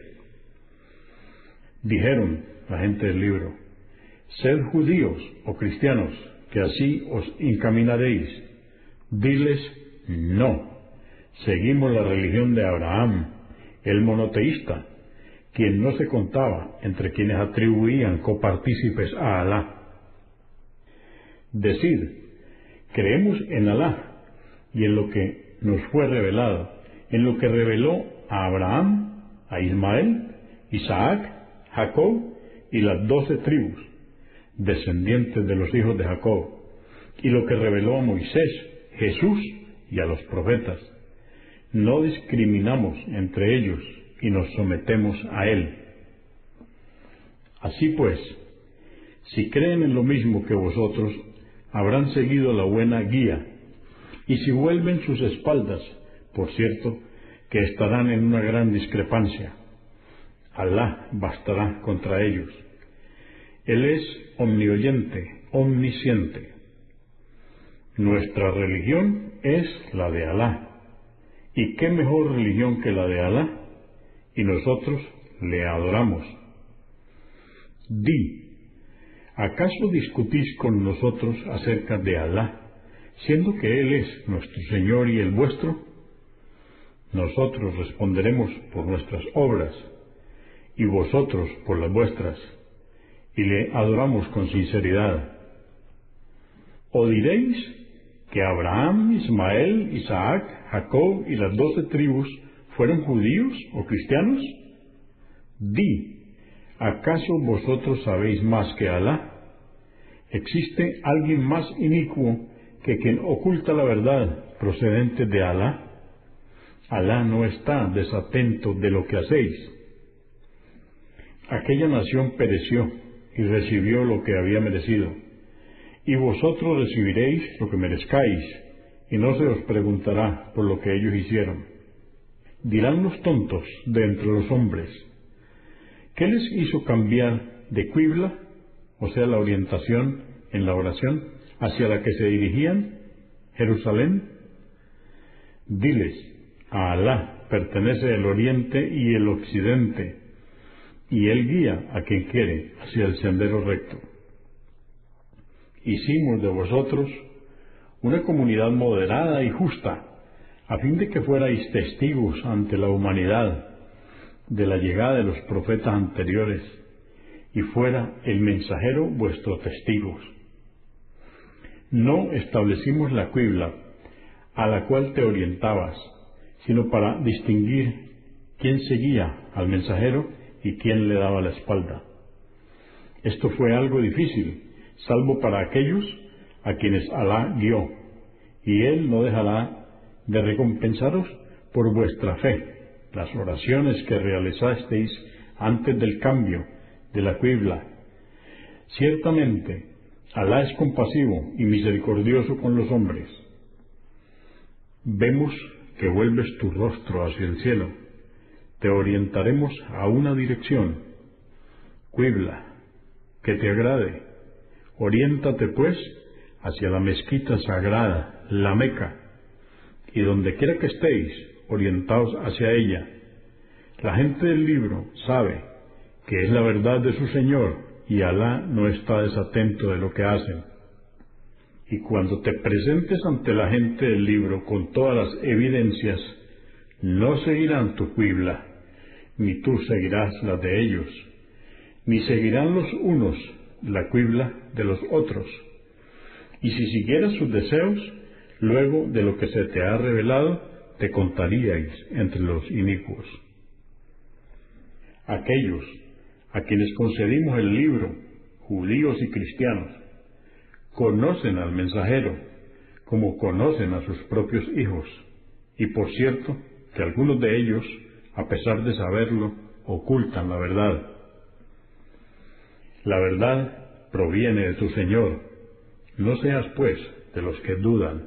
Speaker 2: Dijeron la gente del libro, sed judíos o cristianos, que así os encaminaréis. Diles, no, seguimos la religión de Abraham, el monoteísta, quien no se contaba entre quienes atribuían copartícipes a Alá. Decid, creemos en Alá y en lo que nos fue revelado, en lo que reveló a Abraham, a Ismael, Isaac, Jacob y las doce tribus, descendientes de los hijos de Jacob, y lo que reveló a Moisés, Jesús y a los profetas. No discriminamos entre ellos y nos sometemos a él. Así pues, si creen en lo mismo que vosotros, habrán seguido la buena guía, y si vuelven sus espaldas, por cierto, que estarán en una gran discrepancia. Alá bastará contra ellos. Él es omnioyente, omnisciente. Nuestra religión es la de Alá. ¿Y qué mejor religión que la de Alá? Y nosotros le adoramos. Di, ¿acaso discutís con nosotros acerca de Alá, siendo que Él es nuestro Señor y el vuestro? Nosotros responderemos por nuestras obras, y vosotros por las vuestras, y le adoramos con sinceridad. ¿O diréis que Abraham, Ismael, Isaac, Jacob y las doce tribus ¿Fueron judíos o cristianos? Di, ¿acaso vosotros sabéis más que Alá? ¿Existe alguien más inicuo que quien oculta la verdad procedente de Alá? Alá no está desatento de lo que hacéis. Aquella nación pereció y recibió lo que había merecido, y vosotros recibiréis lo que merezcáis, y no se os preguntará por lo que ellos hicieron. Dirán los tontos de entre los hombres, ¿qué les hizo cambiar de qibla, o sea, la orientación en la oración, hacia la que se dirigían, Jerusalén? Diles, a Alá pertenece el oriente y el occidente, y Él guía a quien quiere hacia el sendero recto. Hicimos de vosotros una comunidad moderada y justa, a fin de que fuerais testigos ante la humanidad de la llegada de los profetas anteriores, y fuera el mensajero vuestro testigo. No establecimos la qibla a la cual te orientabas, sino para distinguir quién seguía al mensajero y quién le daba la espalda. Esto fue algo difícil, salvo para aquellos a quienes Alá guió, y Él no dejará de recompensaros por vuestra fe, las oraciones que realizasteis antes del cambio de la qibla. Ciertamente, Alá es compasivo y misericordioso con los hombres. Vemos que vuelves tu rostro hacia el cielo. Te orientaremos a una dirección, qibla, que te agrade. Oriéntate, pues, hacia la mezquita sagrada, la Meca, y donde quiera que estéis, orientaos hacia ella. La gente del libro sabe que es la verdad de su Señor, y Alá no está desatento de lo que hacen. Y cuando te presentes ante la gente del libro con todas las evidencias, no seguirán tu qibla, ni tú seguirás la de ellos, ni seguirán los unos la qibla de los otros. Y si siguieras sus deseos, luego de lo que se te ha revelado, te contaríais entre los inicuos. Aquellos a quienes concedimos el libro, judíos y cristianos, conocen al mensajero como conocen a sus propios hijos, y por cierto que algunos de ellos, a pesar de saberlo, ocultan la verdad. La verdad proviene de tu Señor, no seas pues de los que dudan.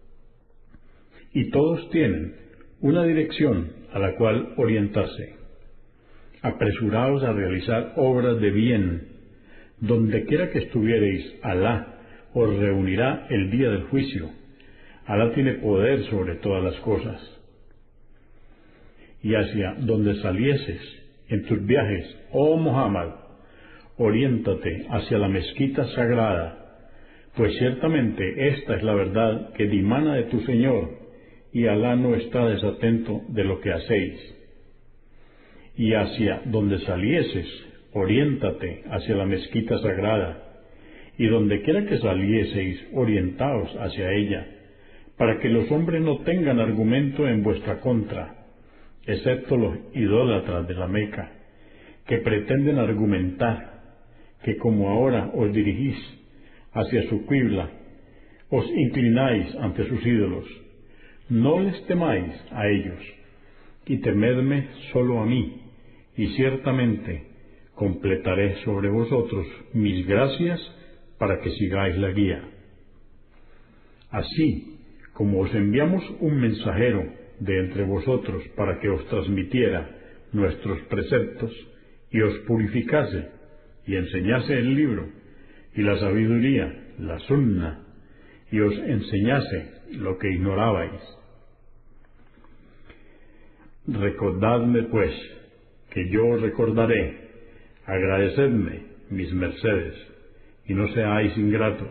Speaker 2: Y todos tienen una dirección a la cual orientarse. Apresuraos a realizar obras de bien. Donde quiera que estuviereis, Alá os reunirá el día del juicio. Alá tiene poder sobre todas las cosas. Y hacia donde salieses en tus viajes, oh Muhammad, oriéntate hacia la mezquita sagrada, pues ciertamente esta es la verdad que dimana de tu Señor, y Alá no está desatento de lo que hacéis. Y hacia donde salieses, oriéntate hacia la mezquita sagrada, y donde quiera que salieseis, orientaos hacia ella, para que los hombres no tengan argumento en vuestra contra, excepto los idólatras de la Meca, que pretenden argumentar que como ahora os dirigís hacia su qibla, os inclináis ante sus ídolos. No les temáis a ellos, y temedme solo a mí, y ciertamente completaré sobre vosotros mis gracias para que sigáis la guía. Así como os enviamos un mensajero de entre vosotros para que os transmitiera nuestros preceptos y os purificase y enseñase el libro y la sabiduría, la sunna, y os enseñase lo que ignorabais. Recordadme, pues, que yo os recordaré, agradecedme mis mercedes, y no seáis ingratos.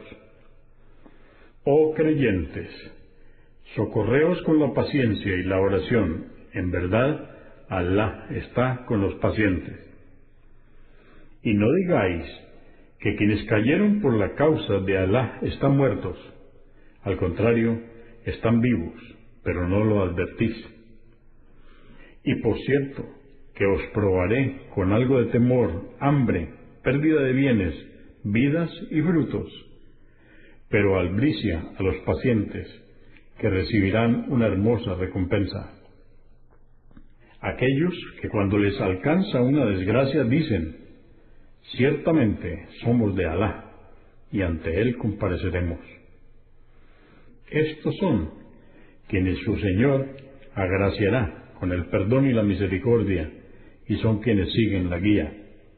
Speaker 2: Oh creyentes, socorreos con la paciencia y la oración, en verdad, Alá está con los pacientes. Y no digáis que quienes cayeron por la causa de Alá están muertos, al contrario, están vivos, pero no lo advertís. Y por cierto, que os probaré con algo de temor, hambre, pérdida de bienes, vidas y frutos. Pero albricia a los pacientes, que recibirán una hermosa recompensa. Aquellos que cuando les alcanza una desgracia dicen: ciertamente somos de Alá, y ante Él compareceremos. Estos son quienes su Señor agraciará con el perdón y la misericordia, y son quienes siguen la guía.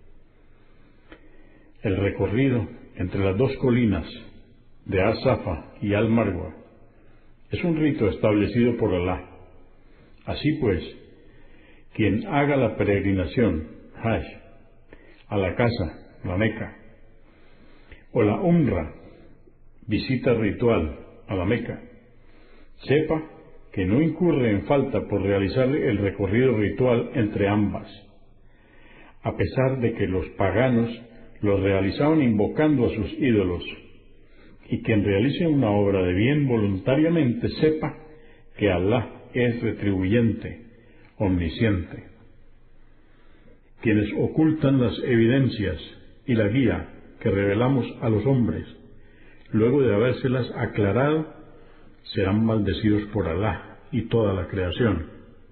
Speaker 2: El recorrido entre las dos colinas de As-Safa y Al-Marwa es un rito establecido por Alá. Así pues, quien haga la peregrinación, Hajj, a la casa, la Meca, o la Umra, visita ritual a la Meca, sepa que no incurre en falta por realizar el recorrido ritual entre ambas, a pesar de que los paganos lo realizaban invocando a sus ídolos, y quien realice una obra de bien voluntariamente sepa que Alá es retribuyente, omnisciente. Quienes ocultan las evidencias y la guía que revelamos a los hombres, luego de habérselas aclarado, serán maldecidos por Alá y toda la creación,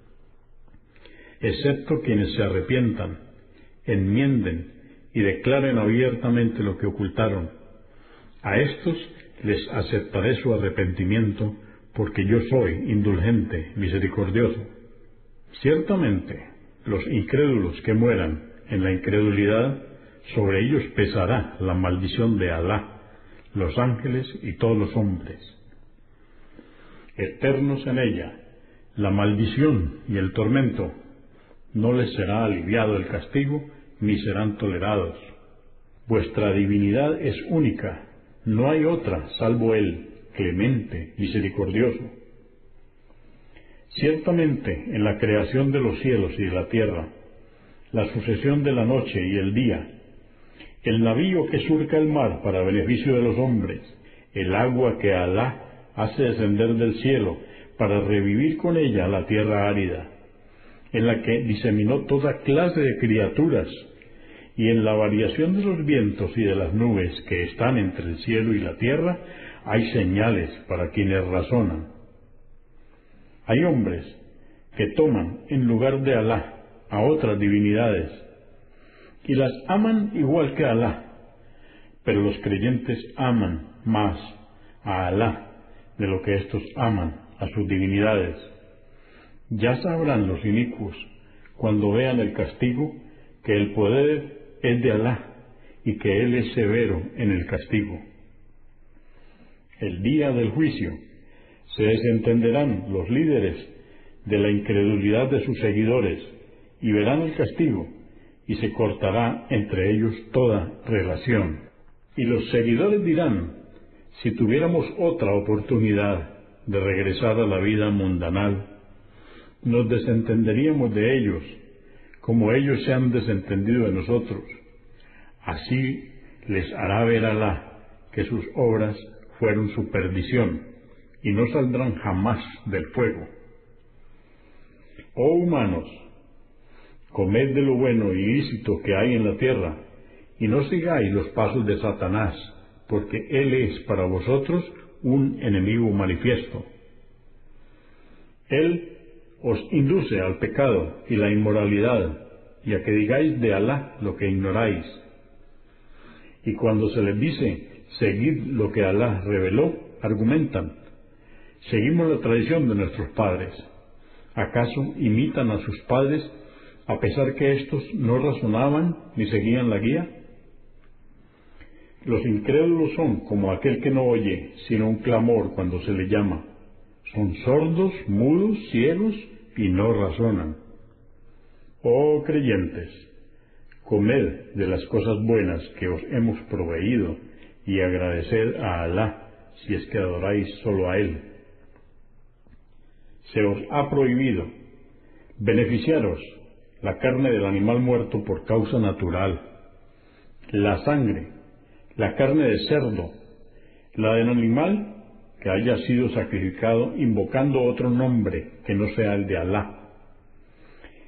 Speaker 2: excepto quienes se arrepientan, enmienden y declaren abiertamente lo que ocultaron. A estos les aceptaré su arrepentimiento, porque yo soy indulgente, misericordioso. Ciertamente, los incrédulos que mueran en la incredulidad, sobre ellos pesará la maldición de Alá, los ángeles y todos los hombres. Eternos en ella, la maldición y el tormento, no les será aliviado el castigo, ni serán tolerados. Vuestra divinidad es única, no hay otra salvo Él, clemente, misericordioso. Ciertamente, en la creación de los cielos y de la tierra, la sucesión de la noche y el día, el navío que surca el mar para beneficio de los hombres, el agua que Alá hace descender del cielo para revivir con ella la tierra árida, en la que diseminó toda clase de criaturas, y en la variación de los vientos y de las nubes que están entre el cielo y la tierra, hay señales para quienes razonan. Hay hombres que toman en lugar de Alá a otras divinidades, y las aman igual que a Alá, pero los creyentes aman más a Alá de lo que éstos aman a sus divinidades. Ya sabrán los inicuos, cuando vean el castigo, que el poder es de Alá y que Él es severo en el castigo. El día del juicio se desentenderán los líderes de la incredulidad de sus seguidores y verán el castigo, y se cortará entre ellos toda relación. Y los seguidores dirán: si tuviéramos otra oportunidad de regresar a la vida mundanal, nos desentenderíamos de ellos, como ellos se han desentendido de nosotros. Así les hará ver Alá que sus obras fueron su perdición, y no saldrán jamás del fuego. Oh humanos, comed de lo bueno y lícito que hay en la tierra, y no sigáis los pasos de Satanás, porque él es para vosotros un enemigo manifiesto. Él os induce al pecado y la inmoralidad, y a que digáis de Alá lo que ignoráis. Y cuando se les dice: seguid lo que Alá reveló, argumentan: seguimos la tradición de nuestros padres. ¿Acaso imitan a sus padres, a pesar que éstos no razonaban ni seguían la guía? Los incrédulos son como aquel que no oye, sino un clamor cuando se le llama. Son sordos, mudos, ciegos, y no razonan. Oh creyentes, comed de las cosas buenas que os hemos proveído, y agradeced a Alá, si es que adoráis solo a Él. Se os ha prohibido beneficiaros la carne del animal muerto por causa natural, la sangre, la carne de cerdo, la del animal que haya sido sacrificado invocando otro nombre que no sea el de Alá,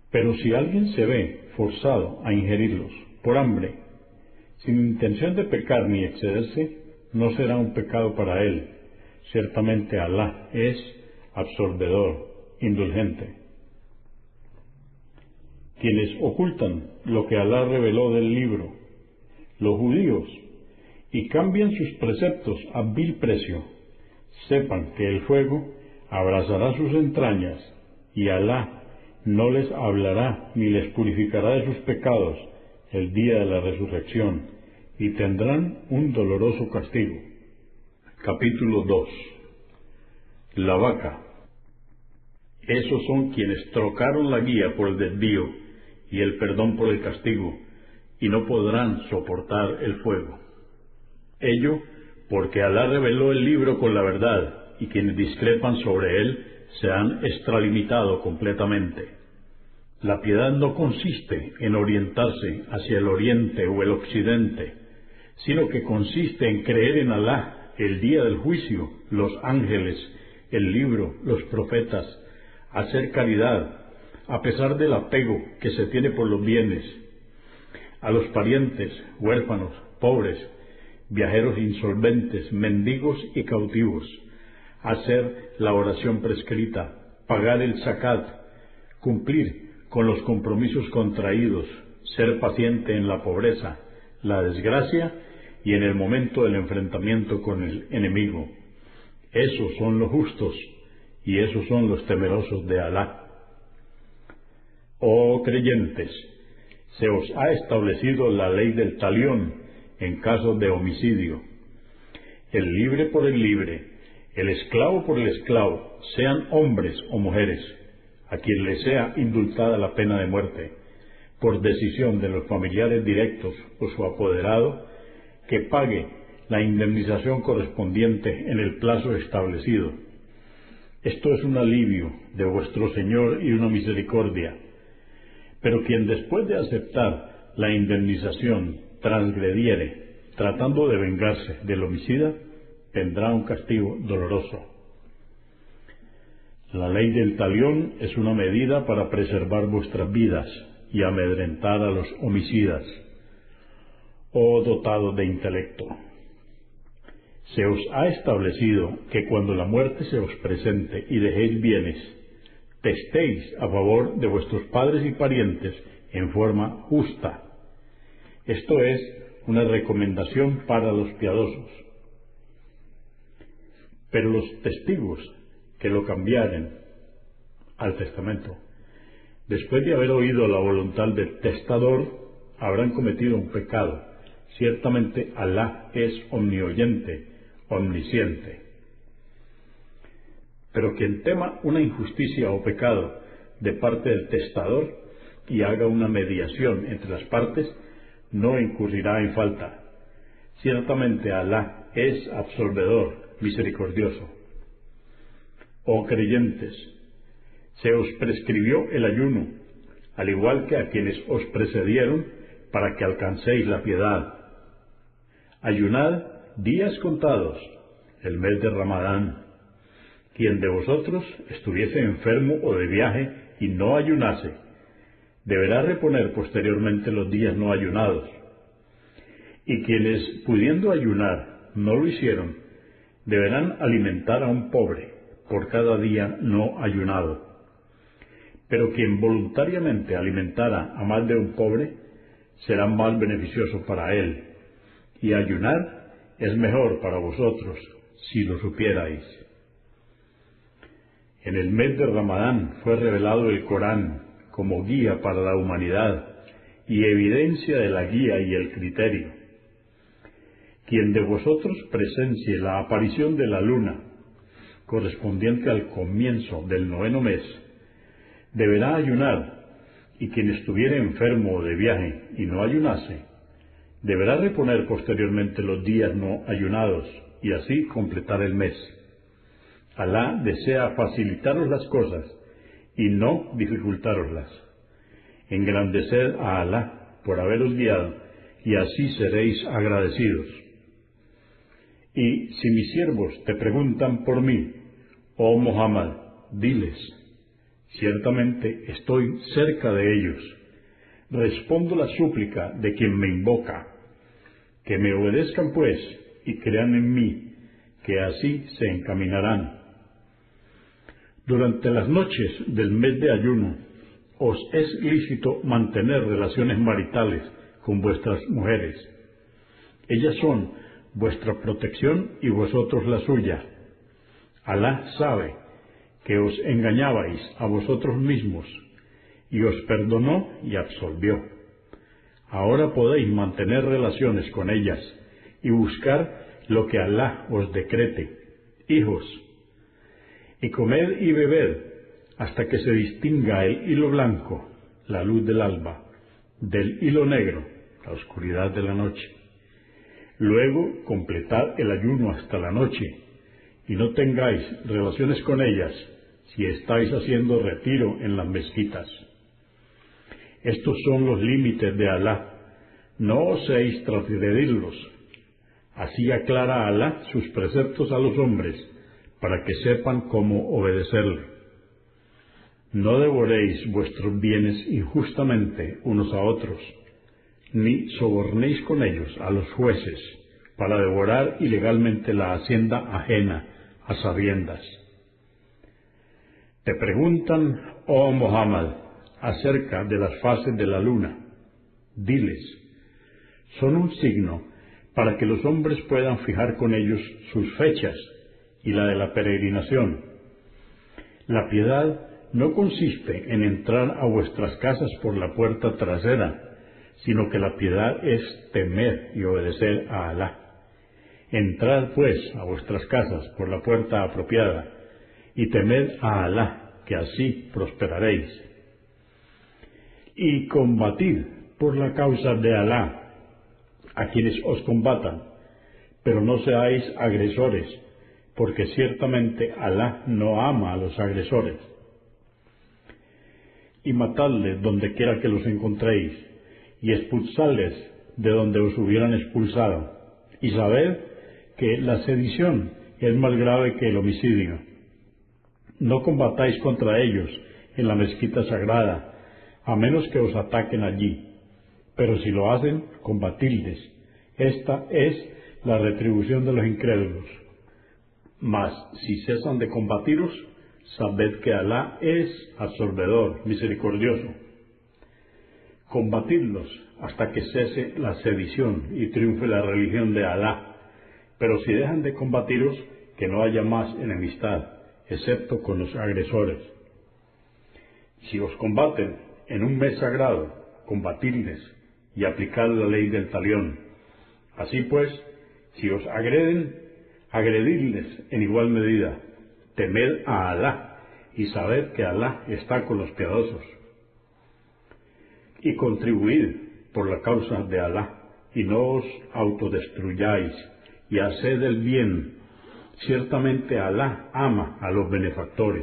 Speaker 2: Pero si alguien se ve forzado a ingerirlos por hambre, sin intención de pecar ni excederse, no será un pecado para él. Ciertamente Alá es absorbedor, indulgente. Quienes ocultan lo que Alá reveló del libro, los judíos, y cambian sus preceptos a vil precio, sepan que el fuego abrazará sus entrañas, y Alá no les hablará ni les purificará de sus pecados el día de la resurrección, y tendrán un doloroso castigo. Capítulo dos. La vaca. Esos son quienes trocaron la guía por el desvío y el perdón por el castigo, y no podrán soportar el fuego. Ello porque Alá reveló el libro con la verdad, y quienes discrepan sobre él se han extralimitado completamente. La piedad no consiste en orientarse hacia el oriente o el occidente, sino que consiste en creer en Alá, el día del juicio, los ángeles, el libro, los profetas, hacer caridad, a pesar del apego que se tiene por los bienes, a los parientes, huérfanos, pobres, viajeros insolventes, mendigos y cautivos, hacer la oración prescrita, pagar el zakat, cumplir con los compromisos contraídos, ser paciente en la pobreza, la desgracia y en el momento del enfrentamiento con el enemigo. Esos son los justos y esos son los temerosos de Alá. Oh creyentes, se os ha establecido la ley del talión en caso de homicidio. El libre por el libre, el esclavo por el esclavo, sean hombres o mujeres, a quien le sea indultada la pena de muerte, por decisión de los familiares directos o su apoderado, que pague la indemnización correspondiente en el plazo establecido. Esto es un alivio de vuestro Señor y una misericordia. Pero quien después de aceptar la indemnización transgrediere, tratando de vengarse del homicida, tendrá un castigo doloroso. La ley del talión es una medida para preservar vuestras vidas y amedrentar a los homicidas. Oh dotados de intelecto, se os ha establecido que cuando la muerte se os presente y dejéis bienes, testéis a favor de vuestros padres y parientes en forma justa. Esto es una recomendación para los piadosos. Pero los testigos que lo cambiaren al testamento, después de haber oído la voluntad del testador, habrán cometido un pecado. Ciertamente Alá es omnioyente, omnisciente. Pero quien tema una injusticia o pecado de parte del testador y haga una mediación entre las partes, no incurrirá en falta. Ciertamente Alá es absolvedor, misericordioso. Oh creyentes, se os prescribió el ayuno, al igual que a quienes os precedieron, para que alcancéis la piedad. Ayunad días contados, el mes de Ramadán. Quien de vosotros estuviese enfermo o de viaje y no ayunase, deberá reponer posteriormente los días no ayunados. Y quienes, pudiendo ayunar, no lo hicieron, deberán alimentar a un pobre por cada día no ayunado. Pero quien voluntariamente alimentara a más de un pobre, será más beneficioso para él, y ayunar es mejor para vosotros, si lo supierais. En el mes de Ramadán fue revelado el Corán como guía para la humanidad y evidencia de la guía y el criterio. Quien de vosotros presencie la aparición de la luna, correspondiente al comienzo del noveno mes, deberá ayunar, y quien estuviere enfermo o de viaje y no ayunase, deberá reponer posteriormente los días no ayunados, y así completar el mes. Alá desea facilitaros las cosas y no dificultároslas. Engrandeced a Alá por haberos guiado, y así seréis agradecidos. Y si mis siervos te preguntan por mí, oh Muhammad, diles: Ciertamente estoy cerca de ellos. Respondo la súplica de quien me invoca. Que me obedezcan pues y crean en mí, que así se encaminarán. Durante las noches del mes de ayuno os es lícito mantener relaciones maritales con vuestras mujeres. Ellas son vuestra protección y vosotros la suya. Alá sabe que os engañabais a vosotros mismos y os perdonó y absolvió. Ahora podéis mantener relaciones con ellas y buscar lo que Alá os decrete. Hijos, y comed y bebed hasta que se distinga el hilo blanco, la luz del alba, del hilo negro, la oscuridad de la noche. Luego completad el ayuno hasta la noche, y no tengáis relaciones con ellas si estáis haciendo retiro en las mezquitas. Estos son los límites de Alá, no oséis transgredirlos. Así aclara Alá sus preceptos a los hombres, para que sepan cómo obedecerle. No devoréis vuestros bienes injustamente unos a otros, ni sobornéis con ellos a los jueces, para devorar ilegalmente la hacienda ajena a sabiendas. Te preguntan, oh Muhammad, acerca de las fases de la luna. Diles, son un signo para que los hombres puedan fijar con ellos sus fechas y la de la peregrinación. La piedad no consiste en entrar a vuestras casas por la puerta trasera, sino que la piedad es temer y obedecer a Alá. Entrad pues a vuestras casas por la puerta apropiada y temed a Alá, que así prosperaréis. Y combatid por la causa de Alá a quienes os combatan, pero no seáis agresores, porque ciertamente Alá no ama a los agresores. Y matadles donde quiera que los encontréis, y expulsadles de donde os hubieran expulsado, y sabed que la sedición es más grave que el homicidio. No combatáis contra ellos en la mezquita sagrada, a menos que os ataquen allí, pero si lo hacen, combatidles. Esta es la retribución de los incrédulos. Mas si cesan de combatiros, sabed que Alá es absorbedor, misericordioso. Combatidlos hasta que cese la sedición y triunfe la religión de Alá. Pero si dejan de combatiros, que no haya más enemistad, excepto con los agresores. Si os combaten en un mes sagrado, combatidles y aplicad la ley del talión. Así pues, si os agreden, agredidles en igual medida. Temed a Alá y sabed que Alá está con los piadosos. Y contribuid por la causa de Alá, y no os autodestruyáis, y haced el bien. Ciertamente Alá ama a los benefactores.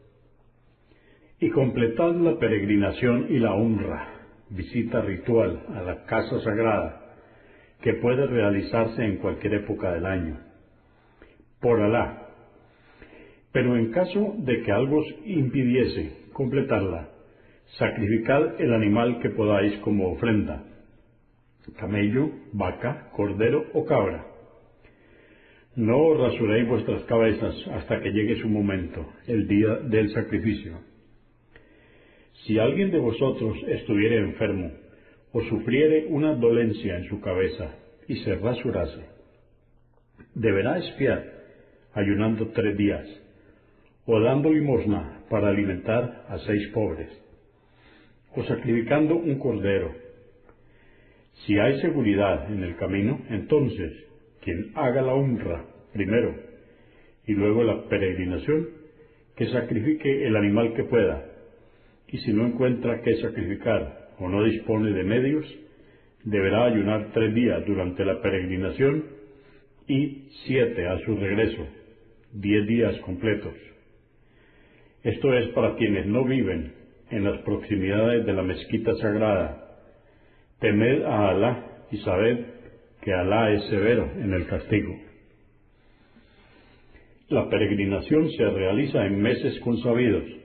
Speaker 2: Y completad la peregrinación y la honra, visita ritual a la casa sagrada, que puede realizarse en cualquier época del año. Por Alá. Pero en caso de que algo os impidiese completarla, sacrificad el animal que podáis como ofrenda, camello, vaca, cordero o cabra. No rasuréis vuestras cabezas hasta que llegue su momento, el día del sacrificio. Si alguien de vosotros estuviere enfermo, o sufriere una dolencia en su cabeza, y se rasurase, deberá expiar, ayunando tres días, o dando limosna para alimentar a seis pobres, o sacrificando un cordero. Si hay seguridad en el camino, entonces quien haga la umra primero y luego la peregrinación, que sacrifique el animal que pueda, y si no encuentra qué sacrificar o no dispone de medios, deberá ayunar tres días durante la peregrinación y siete a su regreso, diez días completos. Esto es para quienes no viven en las proximidades de la mezquita sagrada. Temed a Alá y sabed que Alá es severo en el castigo. La peregrinación se realiza en meses consabidos,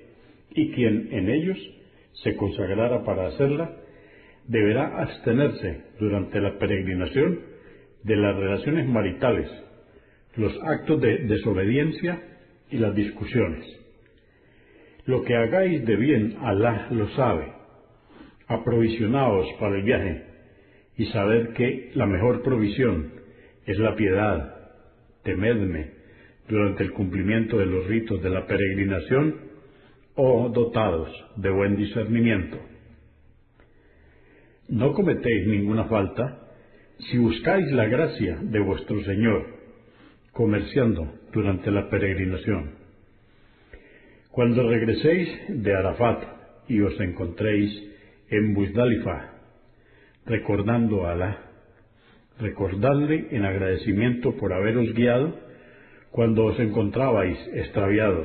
Speaker 2: y quien en ellos se consagrara para hacerla, deberá abstenerse durante la peregrinación de las relaciones maritales, los actos de desobediencia y las discusiones. Lo que hagáis de bien, Alá lo sabe. Aprovisionaos para el viaje y sabed que la mejor provisión es la piedad. Temedme durante el cumplimiento de los ritos de la peregrinación, oh dotados de buen discernimiento. No cometéis ninguna falta si buscáis la gracia de vuestro Señor, comerciando durante la peregrinación. Cuando regreséis de Arafat y os encontréis en Muzdalifa, recordando a Alá, recordadle en agradecimiento por haberos guiado cuando os encontrabais extraviados.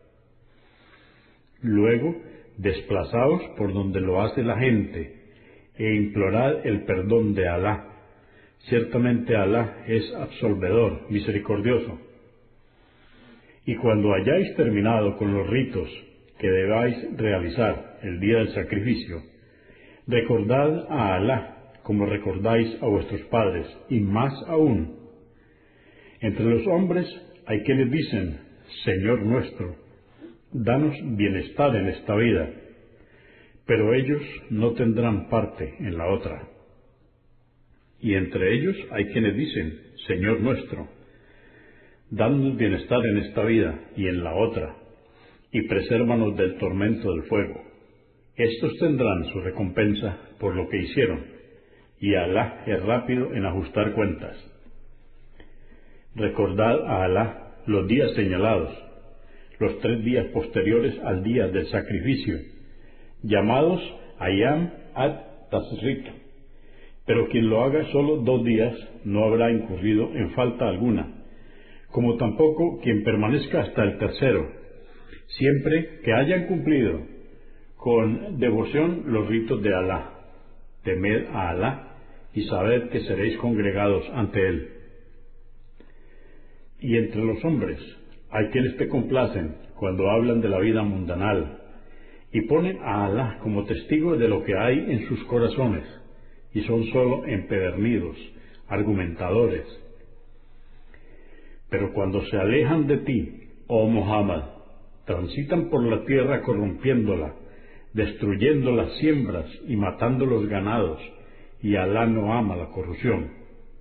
Speaker 2: Luego, desplazaos por donde lo hace la gente e implorad el perdón de Alá. Ciertamente Alá es absolvedor, misericordioso. Y cuando hayáis terminado con los ritos que debáis realizar el día del sacrificio, recordad a Alá como recordáis a vuestros padres, y más aún. Entre los hombres hay quienes dicen: Señor nuestro, danos bienestar en esta vida, pero ellos no tendrán parte en la otra. Y entre ellos hay quienes dicen: Señor nuestro, danos bienestar en esta vida y en la otra, y presérvanos del tormento del fuego. Estos tendrán su recompensa por lo que hicieron, y Alá es rápido en ajustar cuentas. Recordad a Alá los días señalados, los tres días posteriores al día del sacrificio, llamados Ayam at-Tashrik, pero quien lo haga solo dos días no habrá incurrido en falta alguna, como tampoco quien permanezca hasta el tercero, siempre que hayan cumplido con devoción los ritos de Alá. Temed a Alá y sabed que seréis congregados ante Él. Y entre los hombres hay quienes te complacen cuando hablan de la vida mundanal y ponen a Alá como testigo de lo que hay en sus corazones, y son sólo empedernidos, argumentadores. Pero cuando se alejan de ti, oh Muhammad, transitan por la tierra corrompiéndola, destruyendo las siembras y matando los ganados, y Alá no ama la corrupción.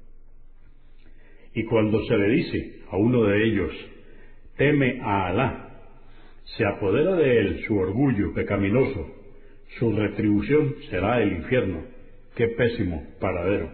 Speaker 2: Y cuando se le dice a uno de ellos: teme a Alá, se apodera de él su orgullo pecaminoso, su retribución será el infierno. ¡Qué pésimo paradero!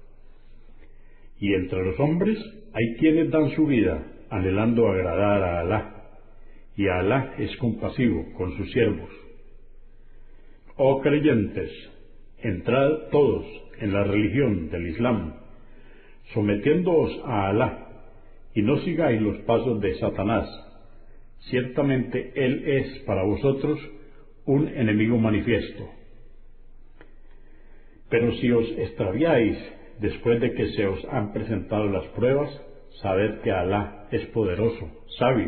Speaker 2: Y entre los hombres hay quienes dan su vida anhelando agradar a Alá, y Alá es compasivo con sus siervos. Oh creyentes, entrad todos en la religión del Islam, sometiéndoos a Alá, y no sigáis los pasos de Satanás. Ciertamente él es para vosotros un enemigo manifiesto. Pero si os extraviáis después de que se os han presentado las pruebas, sabed que Alá es poderoso, sabio.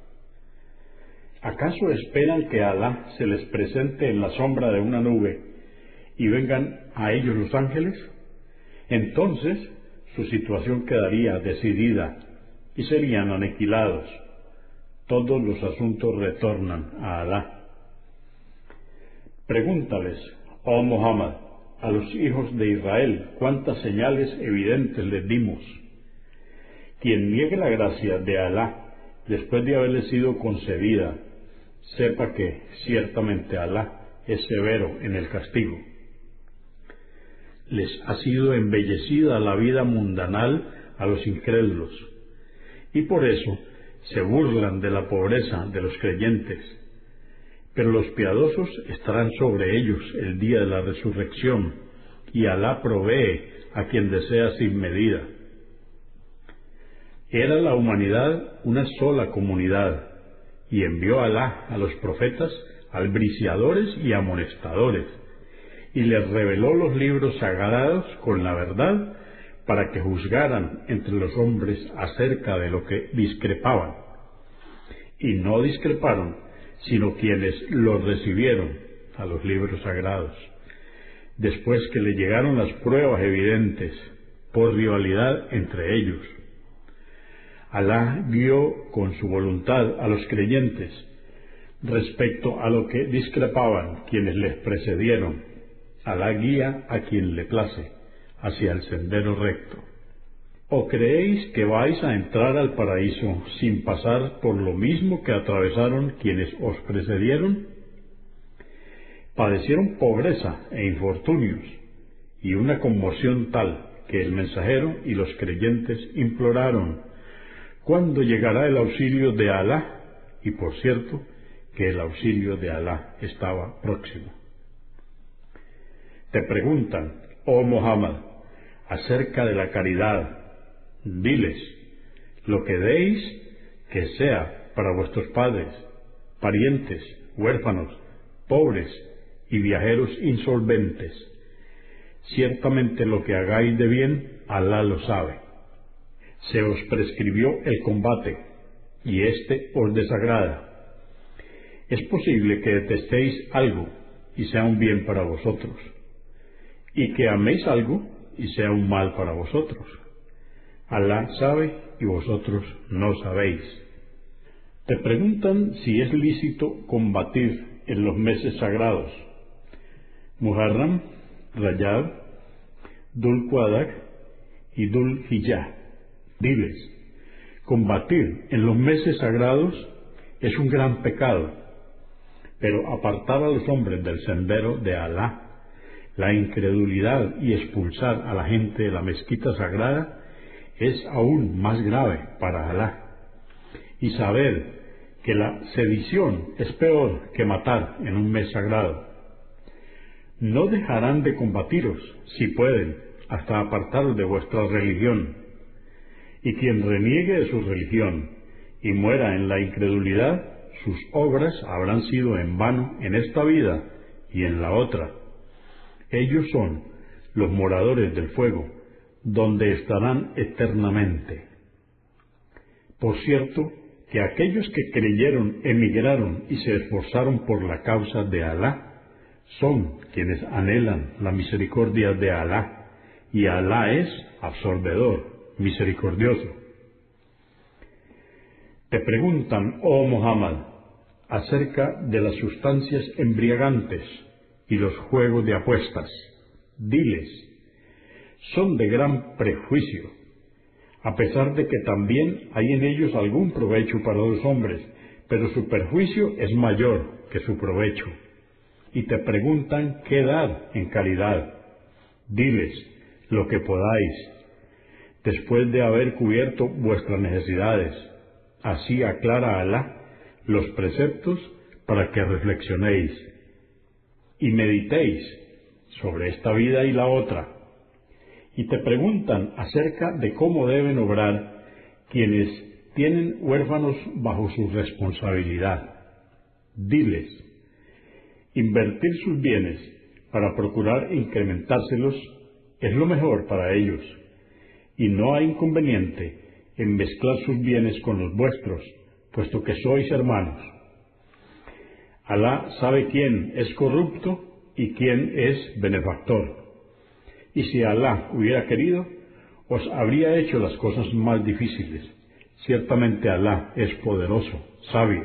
Speaker 2: ¿Acaso esperan que Alá se les presente en la sombra de una nube y vengan a ellos los ángeles? Entonces su situación quedaría decidida y serían aniquilados. Todos los asuntos retornan a Alá. Pregúntales, oh Muhammad, a los hijos de Israel cuántas señales evidentes les dimos. Quien niegue la gracia de Alá después de haberle sido concedida, sepa que ciertamente Alá es severo en el castigo. Les ha sido embellecida la vida mundanal a los incrédulos, y por eso se burlan de la pobreza de los creyentes, pero los piadosos estarán sobre ellos el día de la resurrección, y Alá provee a quien desea sin medida. Era la humanidad una sola comunidad, y envió Alá a los profetas albriciadores y amonestadores, y les reveló los libros sagrados con la verdad para que juzgaran entre los hombres acerca de lo que discrepaban. Y no discreparon, sino quienes los recibieron a los libros sagrados, después que le llegaron las pruebas evidentes por rivalidad entre ellos. Alá guió con su voluntad a los creyentes respecto a lo que discrepaban quienes les precedieron. Alá guía a quien le place hacia el sendero recto. ¿O creéis que vais a entrar al paraíso sin pasar por lo mismo que atravesaron quienes os precedieron? Padecieron pobreza e infortunios y una conmoción tal que el mensajero y los creyentes imploraron: ¿cuándo llegará el auxilio de Alá? Y por cierto que el auxilio de Alá estaba próximo. Te preguntan, oh Muhammad, acerca de la caridad. Diles: lo que deis, que sea para vuestros padres, parientes, huérfanos, pobres y viajeros insolventes. Ciertamente lo que hagáis de bien, Alá lo sabe. Se os prescribió el combate, y éste os desagrada. Es posible que detestéis algo, y sea un bien para vosotros, y que améis algo, y sea un mal para vosotros. Alá sabe, y vosotros no sabéis. Te preguntan si es lícito combatir en los meses sagrados: Muharram, Rajab, Dhul Qadah y Dhul Hijjah. Diles: combatir en los meses sagrados es un gran pecado, pero apartar a los hombres del sendero de Alá, la incredulidad y expulsar a la gente de la mezquita sagrada es aún más grave para Alá. Y saber que la sedición es peor que matar en un mes sagrado. No dejarán de combatiros, si pueden, hasta apartaros de vuestra religión. Y quien reniegue de su religión y muera en la incredulidad, sus obras habrán sido en vano en esta vida y en la otra. Ellos son los moradores del fuego, donde estarán eternamente. Por cierto, que aquellos que creyeron, emigraron y se esforzaron por la causa de Alá, son quienes anhelan la misericordia de Alá, y Alá es absorbedor, misericordioso. Te preguntan, oh Muhammad, acerca de las sustancias embriagantes y los juegos de apuestas. Diles: son de gran prejuicio, a pesar de que también hay en ellos algún provecho para los hombres, pero su perjuicio es mayor que su provecho. Y te preguntan qué dar en caridad. Diles: lo que podáis, después de haber cubierto vuestras necesidades. Así aclara Alá los preceptos para que reflexionéis y meditéis sobre esta vida y la otra. Y te preguntan acerca de cómo deben obrar quienes tienen huérfanos bajo su responsabilidad. Diles: invertir sus bienes para procurar incrementárselos es lo mejor para ellos, y no hay inconveniente en mezclar sus bienes con los vuestros, puesto que sois hermanos. Alá sabe quién es corrupto y quién es benefactor. Y si Alá hubiera querido, os habría hecho las cosas más difíciles. Ciertamente Alá es poderoso, sabio.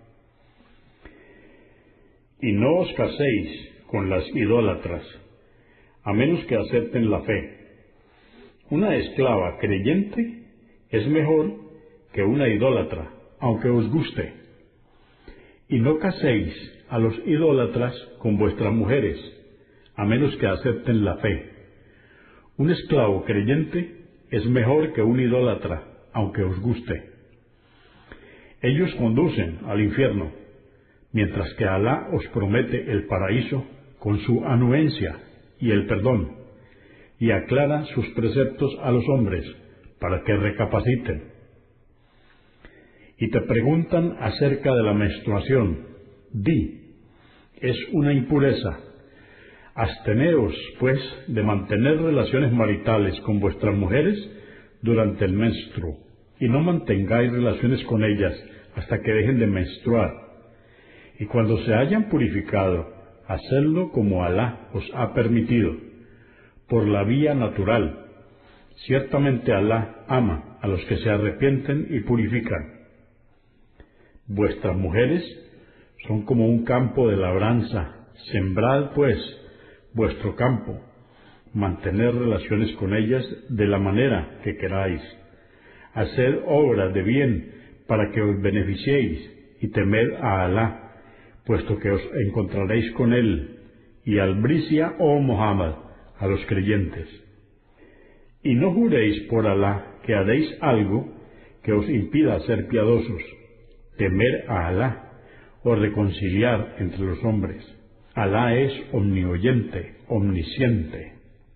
Speaker 2: Y no os caséis con las idólatras, a menos que acepten la fe. Una esclava creyente es mejor que una idólatra, aunque os guste. Y no caséis a los idólatras con vuestras mujeres, a menos que acepten la fe. Un esclavo creyente es mejor que un idólatra, aunque os guste. Ellos conducen al infierno, mientras que Alá os promete el paraíso con su anuencia y el perdón, y aclara sus preceptos a los hombres para que recapaciten. Y te preguntan acerca de la menstruación. Di: es una impureza. Absteneos, pues, de mantener relaciones maritales con vuestras mujeres durante el menstruo, y no mantengáis relaciones con ellas hasta que dejen de menstruar. Y cuando se hayan purificado, hacedlo como Alá os ha permitido, por la vía natural. Ciertamente Alá ama a los que se arrepienten y purifican. Vuestras mujeres son como un campo de labranza. Sembrad, pues, vuestro campo. Mantener relaciones con ellas de la manera que queráis. Haced obras de bien para que os beneficiéis y temed a Alá, puesto que os encontraréis con él, y albricia, oh Muhammad, a los creyentes. Y no juréis por Alá que haréis algo que os impida ser piadosos. Temer a Alá o reconciliar entre los hombres. Alá es omnioyente, omnisciente.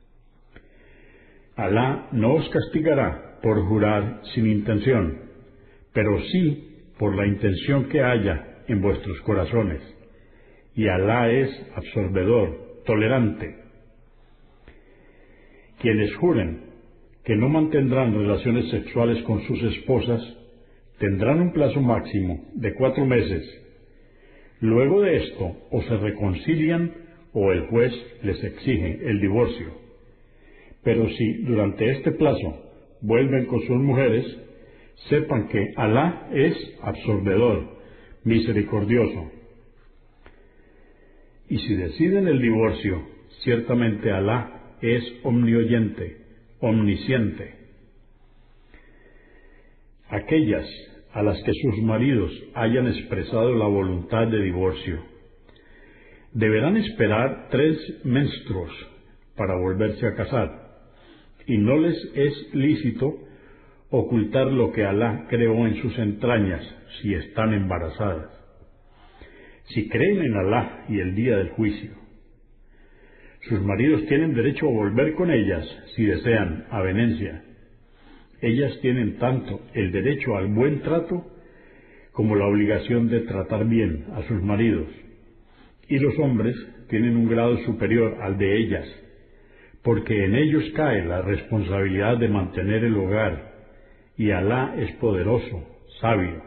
Speaker 2: Alá no os castigará por jurar sin intención, pero sí por la intención que haya en vuestros corazones, y Alá es absorbedor, tolerante. Quienes juren que no mantendrán relaciones sexuales con sus esposas tendrán un plazo máximo de cuatro meses. Luego de esto, o se reconcilian o el juez les exige el divorcio. Pero si durante este plazo vuelven con sus mujeres, sepan que Alá es absorbedor, misericordioso. Y si deciden el divorcio, ciertamente Alá es omnioyente, omnisciente. Aquellas a las que sus maridos hayan expresado la voluntad de divorcio, deberán esperar tres menstruos para volverse a casar, y no les es lícito ocultar lo que Alá creó en sus entrañas si están embarazadas, si creen en Alá y el día del juicio. Sus maridos tienen derecho a volver con ellas si desean avenencia. Ellas tienen tanto el derecho al buen trato como la obligación de tratar bien a sus maridos, y los hombres tienen un grado superior al de ellas, porque en ellos cae la responsabilidad de mantener el hogar, y Alá es poderoso, sabio.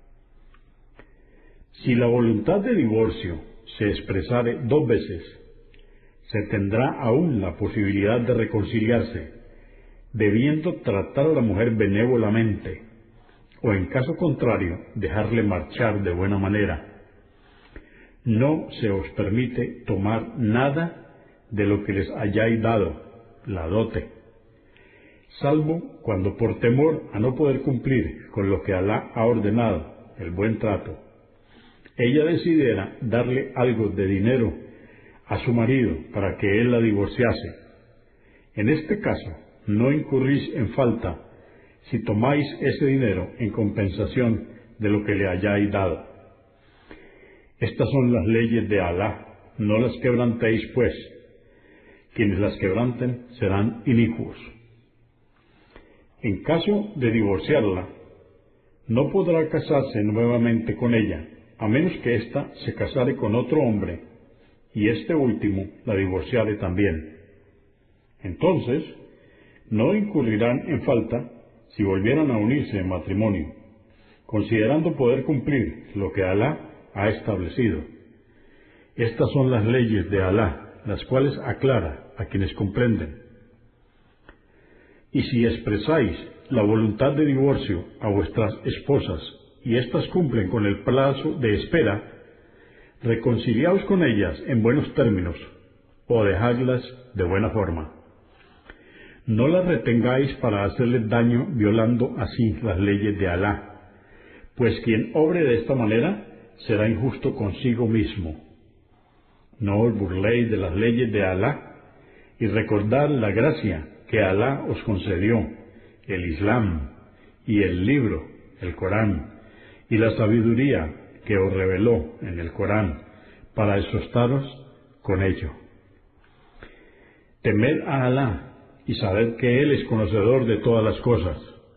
Speaker 2: Si la voluntad de divorcio se expresare dos veces, se tendrá aún la posibilidad de reconciliarse, debiendo tratar a la mujer benévolamente, o en caso contrario, dejarle marchar de buena manera. No se os permite tomar nada de lo que les hayáis dado, la dote, salvo cuando por temor a no poder cumplir con lo que Alá ha ordenado, el buen trato, ella decidiera darle algo de dinero a su marido para que él la divorciase. En este caso, no incurrís en falta si tomáis ese dinero en compensación de lo que le hayáis dado. Estas son las leyes de Alá, no las quebrantéis pues. Quienes las quebranten serán inicuos. En caso de divorciarla, no podrá casarse nuevamente con ella, a menos que ésta se casare con otro hombre, y este último la divorciare también. Entonces, no incurrirán en falta si volvieran a unirse en matrimonio, considerando poder cumplir lo que Alá ha establecido. Estas son las leyes de Alá, las cuales aclara a quienes comprenden. Y si expresáis la voluntad de divorcio a vuestras esposas y éstas cumplen con el plazo de espera, reconciliaos con ellas en buenos términos o dejadlas de buena forma. No las retengáis para hacerles daño violando así las leyes de Alá, pues quien obre de esta manera será injusto consigo mismo. No os burléis de las leyes de Alá y recordad la gracia que Alá os concedió, el Islam y el libro, el Corán, y la sabiduría que os reveló en el Corán para exhortaros con ello. Temed a Alá y sabed que Él es conocedor de todas las cosas.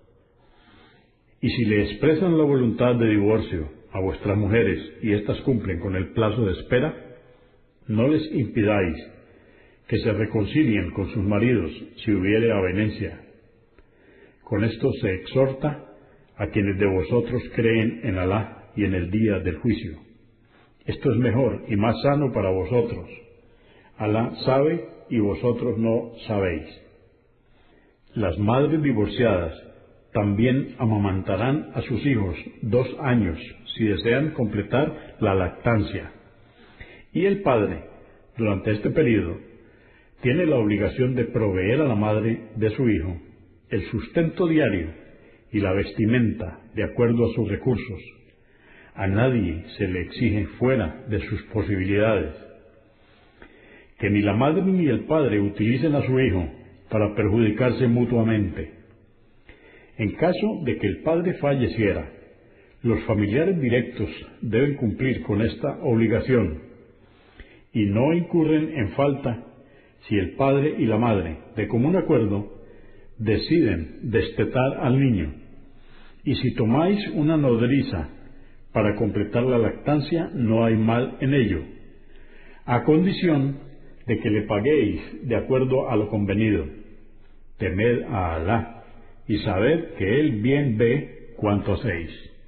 Speaker 2: Y si le expresan la voluntad de divorcio a vuestras mujeres y éstas cumplen con el plazo de espera, no les impidáis que se reconcilien con sus maridos si hubiere avenencia. Con esto se exhorta a quienes de vosotros creen en Alá y en el día del juicio. Esto es mejor y más sano para vosotros. Alá sabe y vosotros no sabéis. Las madres divorciadas también amamantarán a sus hijos dos años si desean completar la lactancia. Y el padre, durante este periodo, tiene la obligación de proveer a la madre de su hijo el sustento diario y la vestimenta de acuerdo a sus recursos. A nadie se le exige fuera de sus posibilidades. Que ni la madre ni el padre utilicen a su hijo para perjudicarse mutuamente. En caso de que el padre falleciera, los familiares directos deben cumplir con esta obligación y no incurren en falta si el padre y la madre, de común acuerdo, deciden destetar al niño. Y si tomáis una nodriza para completar la lactancia, no hay mal en ello, a condición de que le paguéis de acuerdo a lo convenido. Temed a Alá y sabed que Él bien ve cuanto hacéis.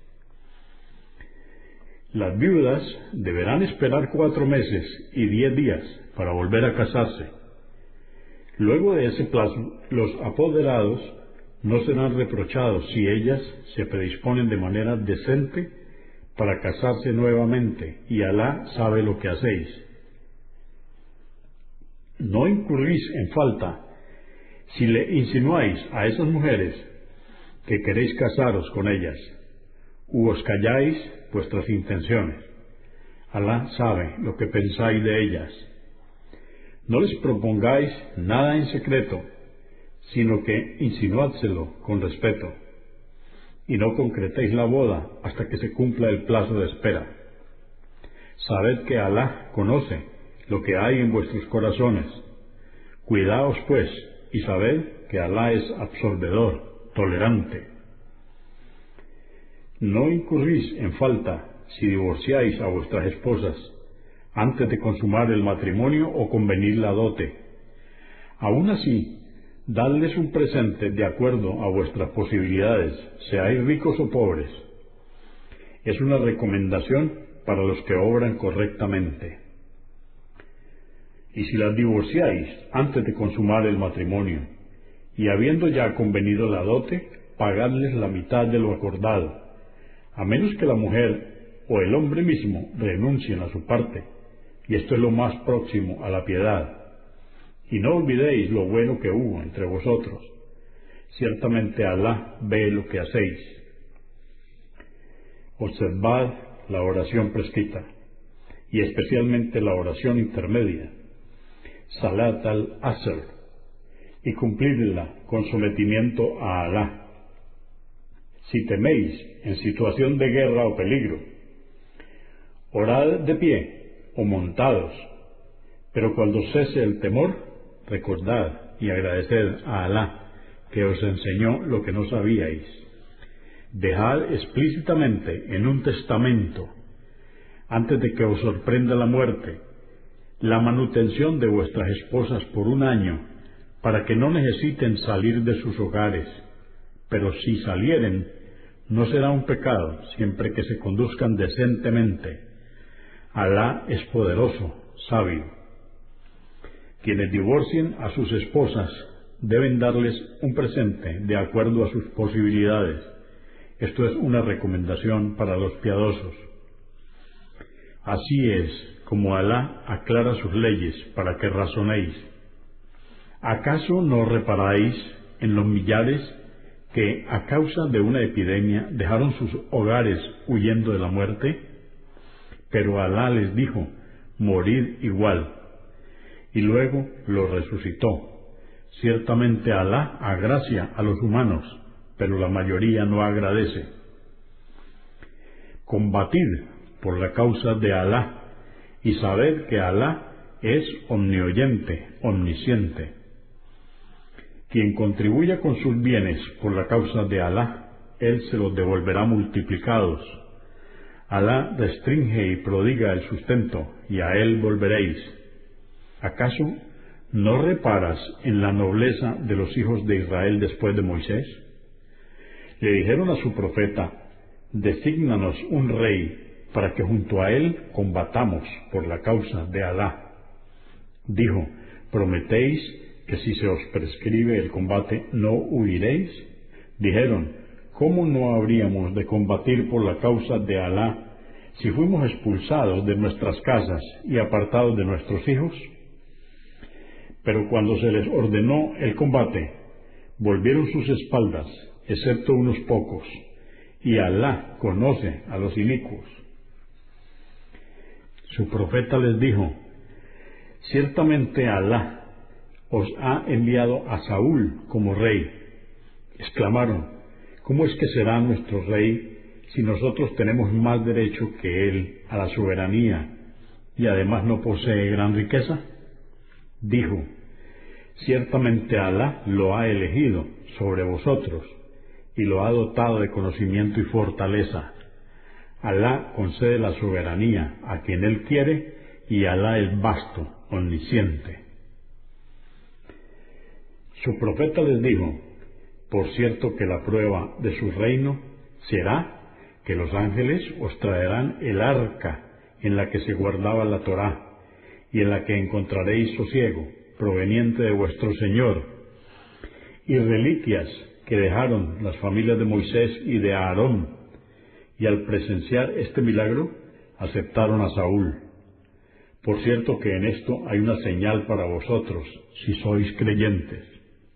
Speaker 2: Las viudas deberán esperar cuatro meses y diez días para volver a casarse. Luego de ese plazo, los apoderados no serán reprochados si ellas se predisponen de manera decente para casarse nuevamente, y Alá sabe lo que hacéis. No incurrís en falta si le insinuáis a esas mujeres que queréis casaros con ellas, u os calláis vuestras intenciones. Alá sabe lo que pensáis de ellas. No les propongáis nada en secreto, sino que insinuádselo con respeto, y no concretéis la boda hasta que se cumpla el plazo de espera. Sabed que Alá conoce lo que hay en vuestros corazones. Cuidaos pues, y sabed que Alá es absolvedor, tolerante. No incurrís en falta si divorciáis a vuestras esposas antes de consumar el matrimonio o convenir la dote. Aún así, dadles un presente de acuerdo a vuestras posibilidades, seáis ricos o pobres. Es una recomendación para los que obran correctamente. Y si las divorciáis antes de consumar el matrimonio, y habiendo ya convenido la dote, pagadles la mitad de lo acordado, a menos que la mujer o el hombre mismo renuncien a su parte, y esto es lo más próximo a la piedad. Y no olvidéis lo bueno que hubo entre vosotros. Ciertamente Alá ve lo que hacéis. Observad la oración prescrita, y especialmente la oración intermedia, Salat al-Asr, y cumplidla con sometimiento a Alá. Si teméis en situación de guerra o peligro, orad de pie o montados, pero cuando cese el temor, recordad y agradeced a Alá que os enseñó lo que no sabíais. Dejad explícitamente en un testamento, antes de que os sorprenda la muerte, la manutención de vuestras esposas por un año, para que no necesiten salir de sus hogares, pero si salieren, no será un pecado, siempre que se conduzcan decentemente. Alá es poderoso, sabio. Quienes divorcien a sus esposas deben darles un presente de acuerdo a sus posibilidades. Esto es una recomendación para los piadosos. Así es como Alá aclara sus leyes para que razonéis. ¿Acaso no reparáis en los millares que a causa de una epidemia dejaron sus hogares huyendo de la muerte? Pero Alá les dijo, morid igual, y luego los resucitó. Ciertamente Alá agracia a los humanos, pero la mayoría no agradece. Combatid por la causa de Alá, y sabed que Alá es omnioyente, omnisciente. Quien contribuya con sus bienes por la causa de Alá, Él se los devolverá multiplicados. Alá restringe y prodiga el sustento, y a Él volveréis. ¿Acaso no reparas en la nobleza de los hijos de Israel después de Moisés? Le dijeron a su profeta, desígnanos un rey para que junto a él combatamos por la causa de Alá. Dijo: ¿prometéis que si se os prescribe el combate no huiréis? Dijeron: ¿cómo no habríamos de combatir por la causa de Alá si fuimos expulsados de nuestras casas y apartados de nuestros hijos? Pero cuando se les ordenó el combate, volvieron sus espaldas, excepto unos pocos, y Alá conoce a los inicuos. Su profeta les dijo: ciertamente Alá os ha enviado a Saúl como rey. Exclamaron: ¿cómo es que será nuestro rey si nosotros tenemos más derecho que él a la soberanía y además no posee gran riqueza? Dijo: ciertamente Alá lo ha elegido sobre vosotros y lo ha dotado de conocimiento y fortaleza. Alá concede la soberanía a quien él quiere y Alá es vasto, omnisciente. Su profeta les dijo: por cierto que la prueba de su reino será que los ángeles os traerán el arca en la que se guardaba la Torá y en la que encontraréis sosiego proveniente de vuestro Señor, y reliquias que dejaron las familias de Moisés y de Aarón. Y al presenciar este milagro, aceptaron a Saúl. Por cierto que en esto hay una señal para vosotros, si sois creyentes.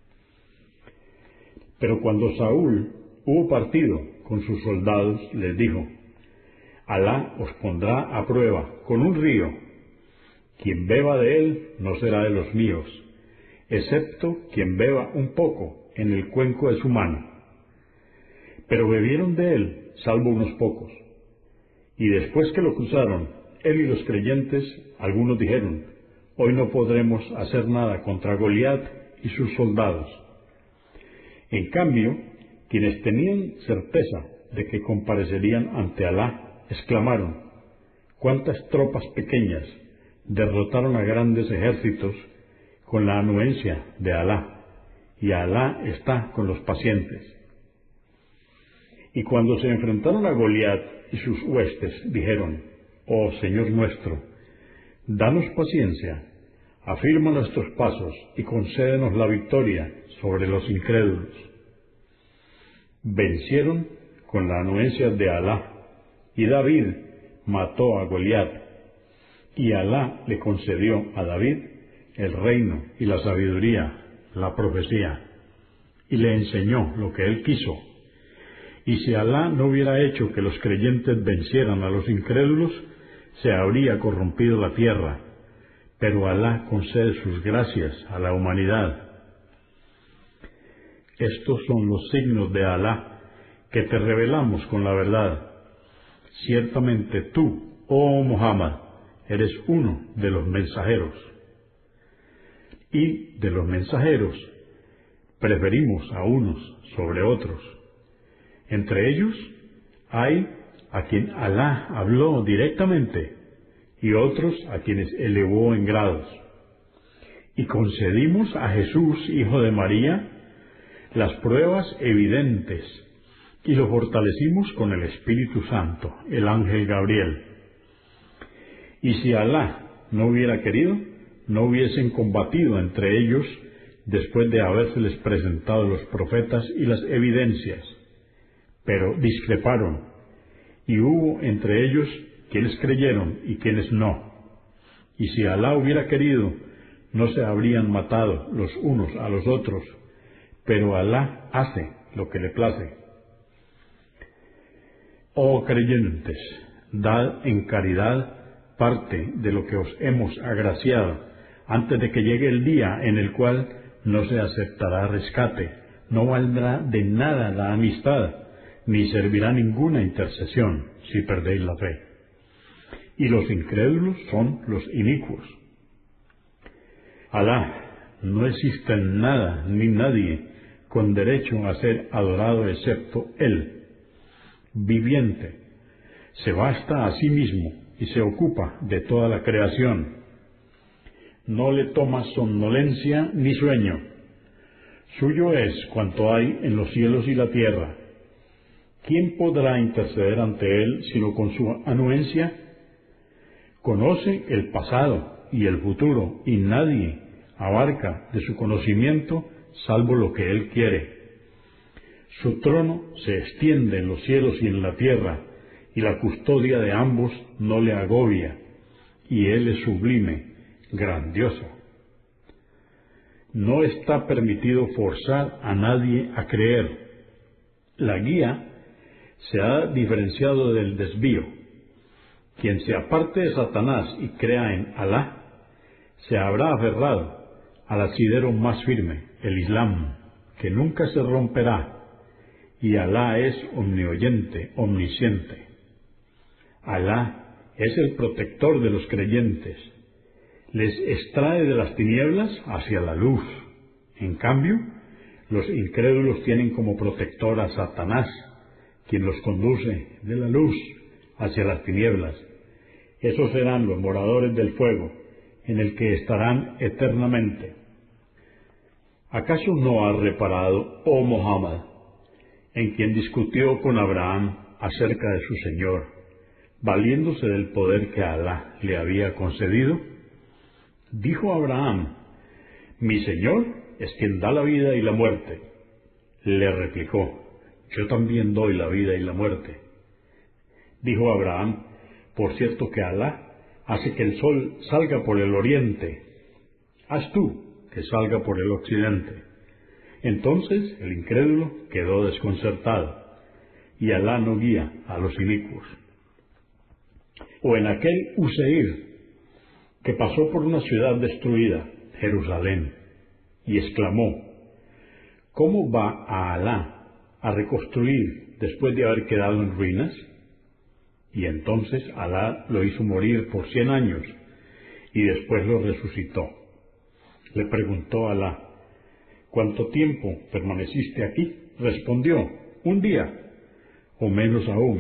Speaker 2: Pero cuando Saúl hubo partido con sus soldados, les dijo: Alá os pondrá a prueba con un río. Quien beba de él no será de los míos, excepto quien beba un poco en el cuenco de su mano. Pero bebieron de él, salvo unos pocos. Y después que lo cruzaron, él y los creyentes, algunos dijeron: hoy no podremos hacer nada contra Goliat y sus soldados. En cambio, quienes tenían certeza de que comparecerían ante Alá, exclamaron: cuántas tropas pequeñas derrotaron a grandes ejércitos con la anuencia de Alá, y Alá está con los pacientes. Y cuando se enfrentaron a Goliat y sus huestes, dijeron: oh Señor nuestro, danos paciencia, afirma nuestros pasos y concédenos la victoria sobre los incrédulos. Vencieron con la anuencia de Alá, y David mató a Goliat, y Alá le concedió a David el reino y la sabiduría, la profecía, y le enseñó lo que él quiso. Y si Alá no hubiera hecho que los creyentes vencieran a los incrédulos, se habría corrompido la tierra, pero Alá concede sus gracias a la humanidad. Estos son los signos de Alá que te revelamos con la verdad. Ciertamente tú, oh Muhammad, eres uno de los mensajeros. Y de los mensajeros preferimos a unos sobre otros. Entre ellos hay a quien Alá habló directamente y otros a quienes elevó en grados. Y concedimos a Jesús, hijo de María, las pruebas evidentes y lo fortalecimos con el Espíritu Santo, el ángel Gabriel. Y si Alá no hubiera querido, no hubiesen combatido entre ellos después de habérseles presentado los profetas y las evidencias. Pero discreparon, y hubo entre ellos quienes creyeron y quienes no. Y si Alá hubiera querido, no se habrían matado los unos a los otros, pero Alá hace lo que le place. Oh creyentes, dad en caridad parte de lo que os hemos agraciado, antes de que llegue el día en el cual no se aceptará rescate, no valdrá de nada la amistad, ni servirá ninguna intercesión si perdéis la fe. Y los incrédulos son los inicuos. Alá, no existe nada ni nadie con derecho a ser adorado excepto Él, viviente, se basta a sí mismo y se ocupa de toda la creación. No le toma somnolencia ni sueño. Suyo es cuanto hay en los cielos y la tierra. ¿quién podrá interceder ante él sino con su anuencia? Conoce el pasado y el futuro, y nadie abarca de su conocimiento salvo lo que él quiere. Su trono se extiende en los cielos y en la tierra, y la custodia de ambos no le agobia, y él es sublime, grandioso. No está permitido forzar a nadie a creer. La guía se ha diferenciado del desvío. Quien se aparte de Satanás y crea en Alá, se habrá aferrado al asidero más firme, el Islam, que nunca se romperá, y Alá es omnioyente, omnisciente. Alá es el protector de los creyentes, les extrae de las tinieblas hacia la luz. En cambio, los incrédulos tienen como protector a Satanás, quien los conduce de la luz hacia las tinieblas. Esos serán los moradores del fuego, en el que estarán eternamente. ¿Acaso no has reparado, oh Muhammad, en quien discutió con Abraham acerca de su Señor, valiéndose del poder que Alá le había concedido? Dijo Abraham: mi Señor es quien da la vida y la muerte. Le replicó: yo también doy la vida y la muerte. Dijo Abraham: por cierto que Alá hace que el sol salga por el oriente, haz tú que salga por el occidente. Entonces el incrédulo quedó desconcertado, y Alá no guía a los inicuos. O en aquel Useir, que pasó por una ciudad destruida, Jerusalén, y exclamó: ¿cómo va a Alá a reconstruir después de haber quedado en ruinas? Y entonces Alá lo hizo morir por cien años, y después lo resucitó. Le preguntó Alá: ¿cuánto tiempo permaneciste aquí? Respondió: un día, o menos aún.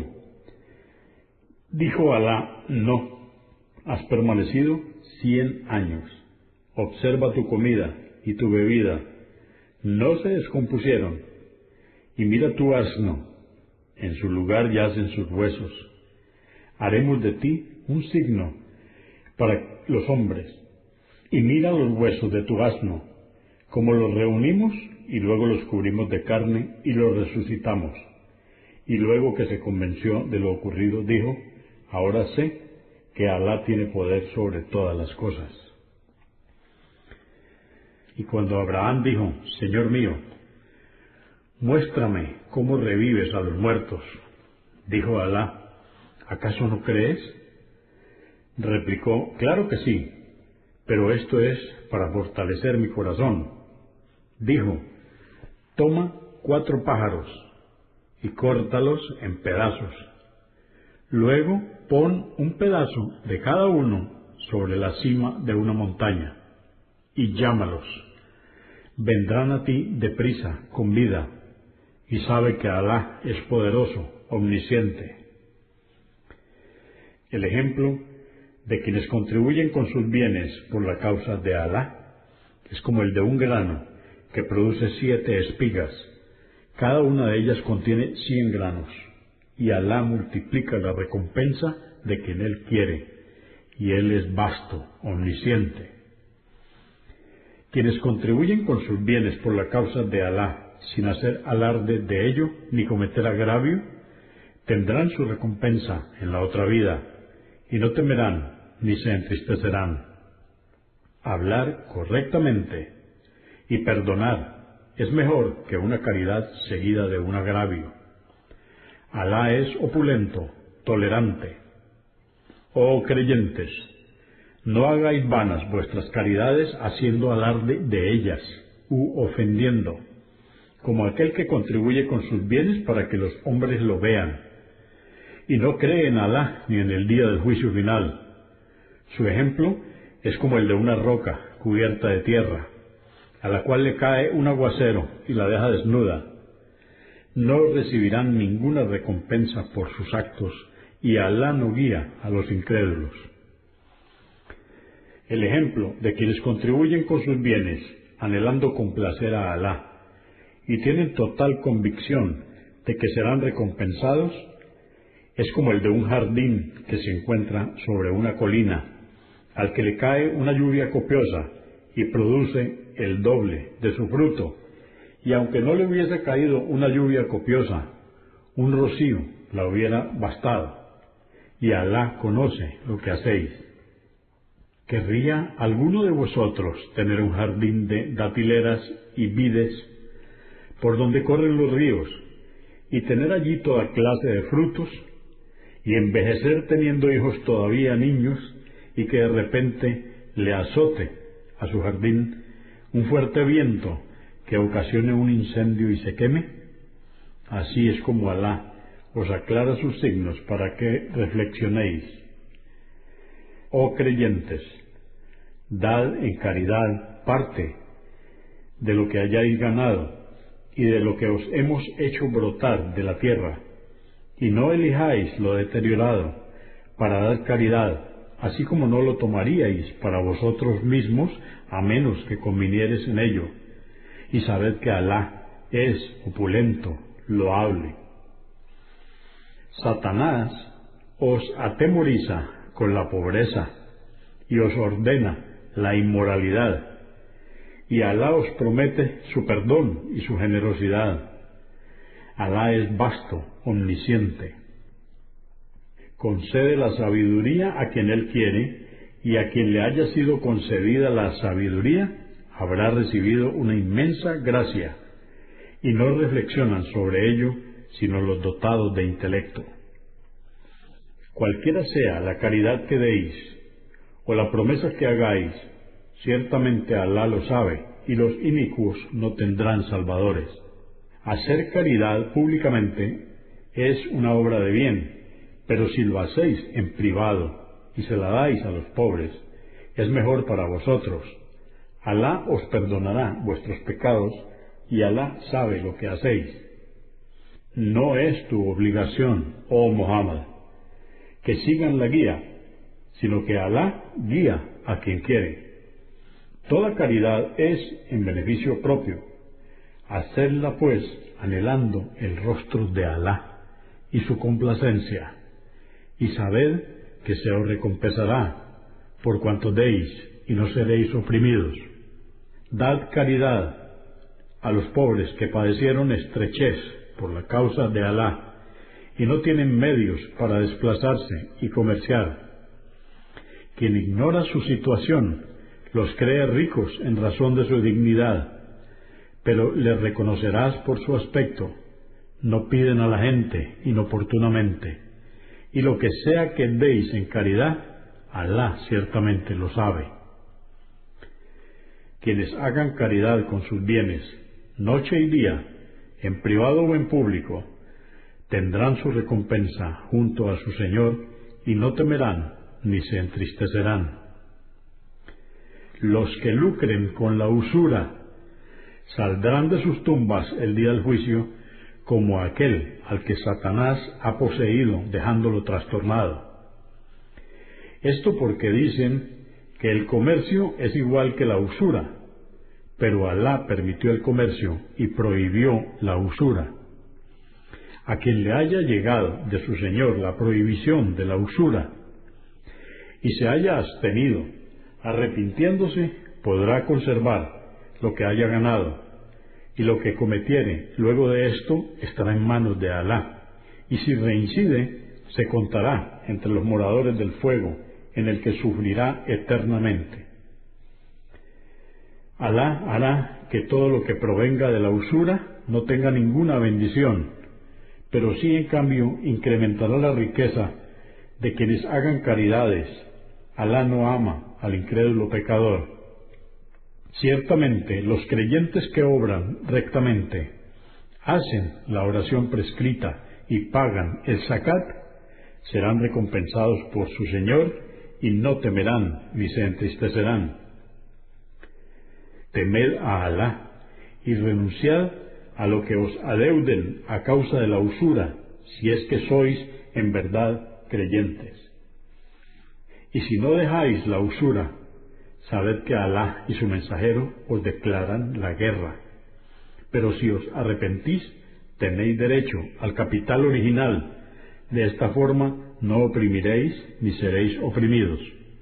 Speaker 2: Dijo Alá: no, has permanecido cien años. Observa tu comida y tu bebida, no se descompusieron, y mira tu asno, en su lugar yacen sus huesos. Haremos de ti un signo para los hombres, y mira los huesos de tu asno, como los reunimos y luego los cubrimos de carne y los resucitamos. Y luego que se convenció de lo ocurrido, dijo: ahora sé que Alá tiene poder sobre todas las cosas. Y cuando Abraham dijo: Señor mío, muéstrame cómo revives a los muertos, dijo Alá: ¿acaso no crees? Replicó: claro que sí, pero esto es para fortalecer mi corazón. Dijo: toma cuatro pájaros y córtalos en pedazos. Luego pon un pedazo de cada uno sobre la cima de una montaña y llámalos. Vendrán a ti deprisa con vida, y sabe que Alá es poderoso, omnisciente. El ejemplo de quienes contribuyen con sus bienes por la causa de Alá es como el de un grano que produce siete espigas. Cada una de ellas contiene cien granos, y Alá multiplica la recompensa de quien Él quiere, y Él es vasto, omnisciente. Quienes contribuyen con sus bienes por la causa de Alá, sin hacer alarde de ello ni cometer agravio, tendrán su recompensa en la otra vida, y no temerán ni se entristecerán. Hablar correctamente y perdonar es mejor que una caridad seguida de un agravio. Alá es opulento, tolerante. Oh creyentes, no hagáis vanas vuestras caridades haciendo alarde de ellas u ofendiendo, como aquel que contribuye con sus bienes para que los hombres lo vean, y no cree en Alá ni en el día del juicio final. Su ejemplo es como el de una roca cubierta de tierra, a la cual le cae un aguacero y la deja desnuda. No recibirán ninguna recompensa por sus actos, y Alá no guía a los incrédulos. El ejemplo de quienes contribuyen con sus bienes, anhelando complacer a Alá, y tienen total convicción de que serán recompensados es como el de un jardín que se encuentra sobre una colina, al que le cae una lluvia copiosa y produce el doble de su fruto. Y aunque no le hubiese caído una lluvia copiosa, un rocío la hubiera bastado. Y Alá conoce lo que hacéis. ¿Querría alguno de vosotros tener un jardín de datileras y vides, por donde corren los ríos, y tener allí toda clase de frutos, y envejecer teniendo hijos todavía niños, y que de repente le azote a su jardín un fuerte viento que ocasione un incendio y se queme? Así es como Alá os aclara sus signos para que reflexionéis. Oh creyentes, dad en caridad parte de lo que hayáis ganado y de lo que os hemos hecho brotar de la tierra, y no elijáis lo deteriorado para dar caridad, así como no lo tomaríais para vosotros mismos a menos que convinieres en ello, y sabed que Alá es opulento, loable. Satanás os atemoriza con la pobreza y os ordena la inmoralidad, y Alá os promete su perdón y su generosidad. Alá es vasto, omnisciente. Concede la sabiduría a quien Él quiere, y a quien le haya sido concedida la sabiduría habrá recibido una inmensa gracia, y no reflexionan sobre ello sino los dotados de intelecto. Cualquiera sea la caridad que deis, o la promesa que hagáis, ciertamente Alá lo sabe, y los inicuos no tendrán salvadores. Hacer caridad públicamente es una obra de bien, pero si lo hacéis en privado y se la dais a los pobres, es mejor para vosotros. Alá os perdonará vuestros pecados, y Alá sabe lo que hacéis. No es tu obligación, oh Muhammad, que sigan la guía, sino que Alá guía a quien quiere. Toda caridad es en beneficio propio. Hacedla pues anhelando el rostro de Alá y su complacencia, y sabed que se os recompensará por cuanto deis y no seréis oprimidos. Dad caridad a los pobres que padecieron estrechez por la causa de Alá y no tienen medios para desplazarse y comerciar. Quien ignora su situación los cree ricos en razón de su dignidad, pero les reconocerás por su aspecto. No piden a la gente inoportunamente, y lo que sea que deis en caridad, Alá ciertamente lo sabe. Quienes hagan caridad con sus bienes, noche y día, en privado o en público, tendrán su recompensa junto a su Señor, y no temerán ni se entristecerán. Los que lucren con la usura saldrán de sus tumbas el día del juicio como aquel al que Satanás ha poseído, dejándolo trastornado. Esto porque dicen que el comercio es igual que la usura, pero Alá permitió el comercio y prohibió la usura. A quien le haya llegado de su Señor la prohibición de la usura y se haya abstenido, arrepintiéndose, podrá conservar lo que haya ganado, y lo que cometiere luego de esto estará en manos de Alá, y si reincide, se contará entre los moradores del fuego, en el que sufrirá eternamente. Alá hará que todo lo que provenga de la usura no tenga ninguna bendición, pero sí en cambio incrementará la riqueza de quienes hagan caridades. Alá no ama al incrédulo pecador. Ciertamente los creyentes que obran rectamente, hacen la oración prescrita y pagan el zakat, serán recompensados por su Señor y no temerán ni se entristecerán. Temed a Alá y renunciad a lo que os adeuden a causa de la usura, si es que sois en verdad creyentes. Y si no dejáis la usura, sabed que Alá y su mensajero os declaran la guerra. Pero si os arrepentís, tenéis derecho al capital original. De esta forma no oprimiréis ni seréis oprimidos.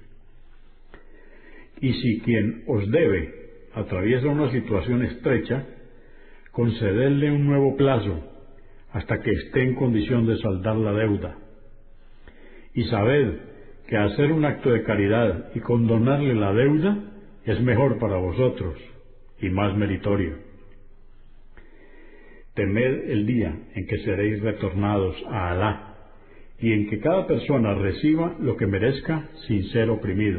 Speaker 2: Y si quien os debe atraviesa una situación estrecha, concededle un nuevo plazo hasta que esté en condición de saldar la deuda. Y sabed que hacer un acto de caridad y condonarle la deuda es mejor para vosotros y más meritorio. Temed el día en que seréis retornados a Alá y en que cada persona reciba lo que merezca sin ser oprimido.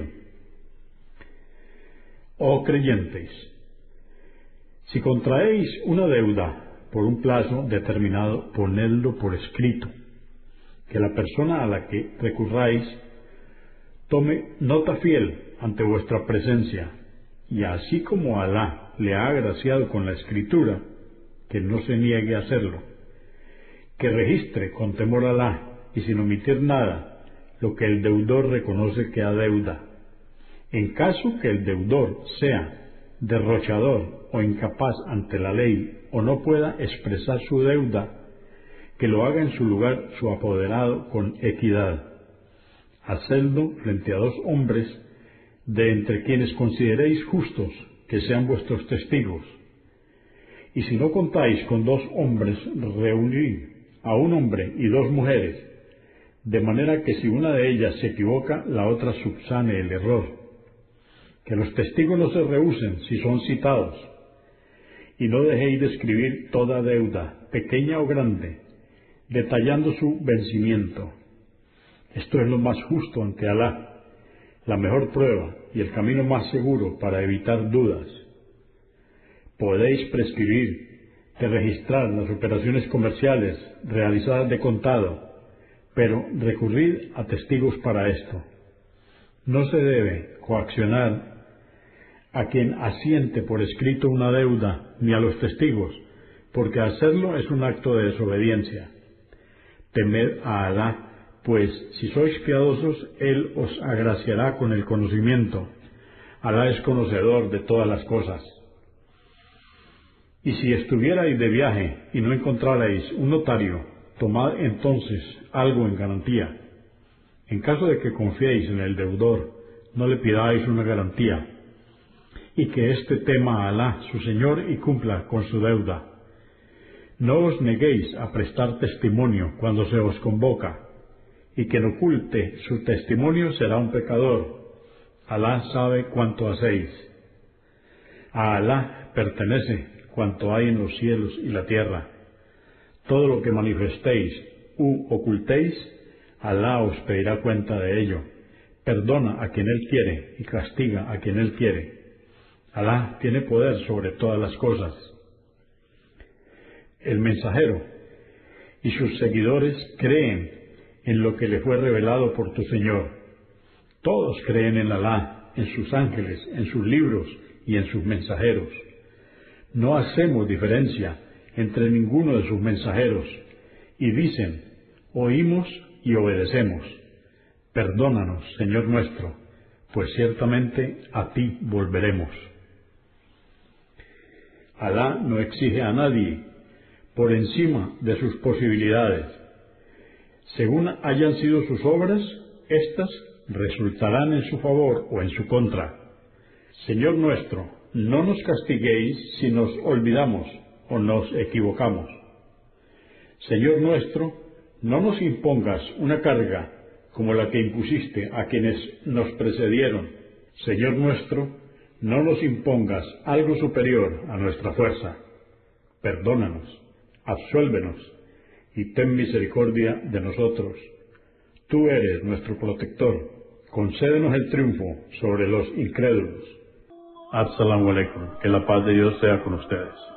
Speaker 2: Oh creyentes, si contraéis una deuda por un plazo determinado, ponedlo por escrito, que la persona a la que recurráis tome nota fiel ante vuestra presencia, y así como Alá le ha agraciado con la escritura, que no se niegue a hacerlo, que registre con temor a Alá y sin omitir nada lo que el deudor reconoce que adeuda. En caso que el deudor sea derrochador o incapaz ante la ley o no pueda expresar su deuda, que lo haga en su lugar su apoderado con equidad. Hacedlo frente a dos hombres de entre quienes consideréis justos que sean vuestros testigos. Y si no contáis con dos hombres, reunid a un hombre y dos mujeres, de manera que si una de ellas se equivoca, la otra subsane el error. Que los testigos no se rehúsen si son citados, y no dejéis de escribir toda deuda, pequeña o grande, detallando su vencimiento. Esto es lo más justo ante Alá, la mejor prueba y el camino más seguro para evitar dudas. Podéis prescribir de registrar las operaciones comerciales realizadas de contado, pero recurrid a testigos para esto. No se debe coaccionar a quien asiente por escrito una deuda, ni a los testigos, porque hacerlo es un acto de desobediencia. Temed a Alá, pues si sois piadosos, Él os agraciará con el conocimiento. Alá es conocedor de todas las cosas. Y si estuvierais de viaje y no encontrarais un notario, tomad entonces algo en garantía. En caso de que confiéis en el deudor, no le pidáis una garantía, y que éste tema a Alá, su Señor, y cumpla con su deuda. No os neguéis a prestar testimonio cuando se os convoca, y quien oculte su testimonio será un pecador. Alá sabe cuánto hacéis. A Alá pertenece cuanto hay en los cielos y la tierra. Todo lo que manifestéis u ocultéis, Alá os pedirá cuenta de ello. Perdona a quien Él quiere y castiga a quien Él quiere. Alá tiene poder sobre todas las cosas. El mensajero y sus seguidores creen en lo que le fue revelado por tu Señor. Todos creen en Alá, en sus ángeles, en sus libros y en sus mensajeros. No hacemos diferencia entre ninguno de sus mensajeros, y dicen, oímos y obedecemos. Perdónanos, Señor nuestro, pues ciertamente a ti volveremos. Alá no exige a nadie por encima de sus posibilidades. Según hayan sido sus obras, éstas resultarán en su favor o en su contra. Señor nuestro, no nos castiguéis si nos olvidamos o nos equivocamos. Señor nuestro, no nos impongas una carga como la que impusiste a quienes nos precedieron. Señor nuestro, no nos impongas algo superior a nuestra fuerza. Perdónanos, absuélvenos y ten misericordia de nosotros. Tú eres nuestro protector. Concédenos el triunfo sobre los incrédulos.
Speaker 1: Assalamu alaikum. Que la paz de Dios sea con ustedes.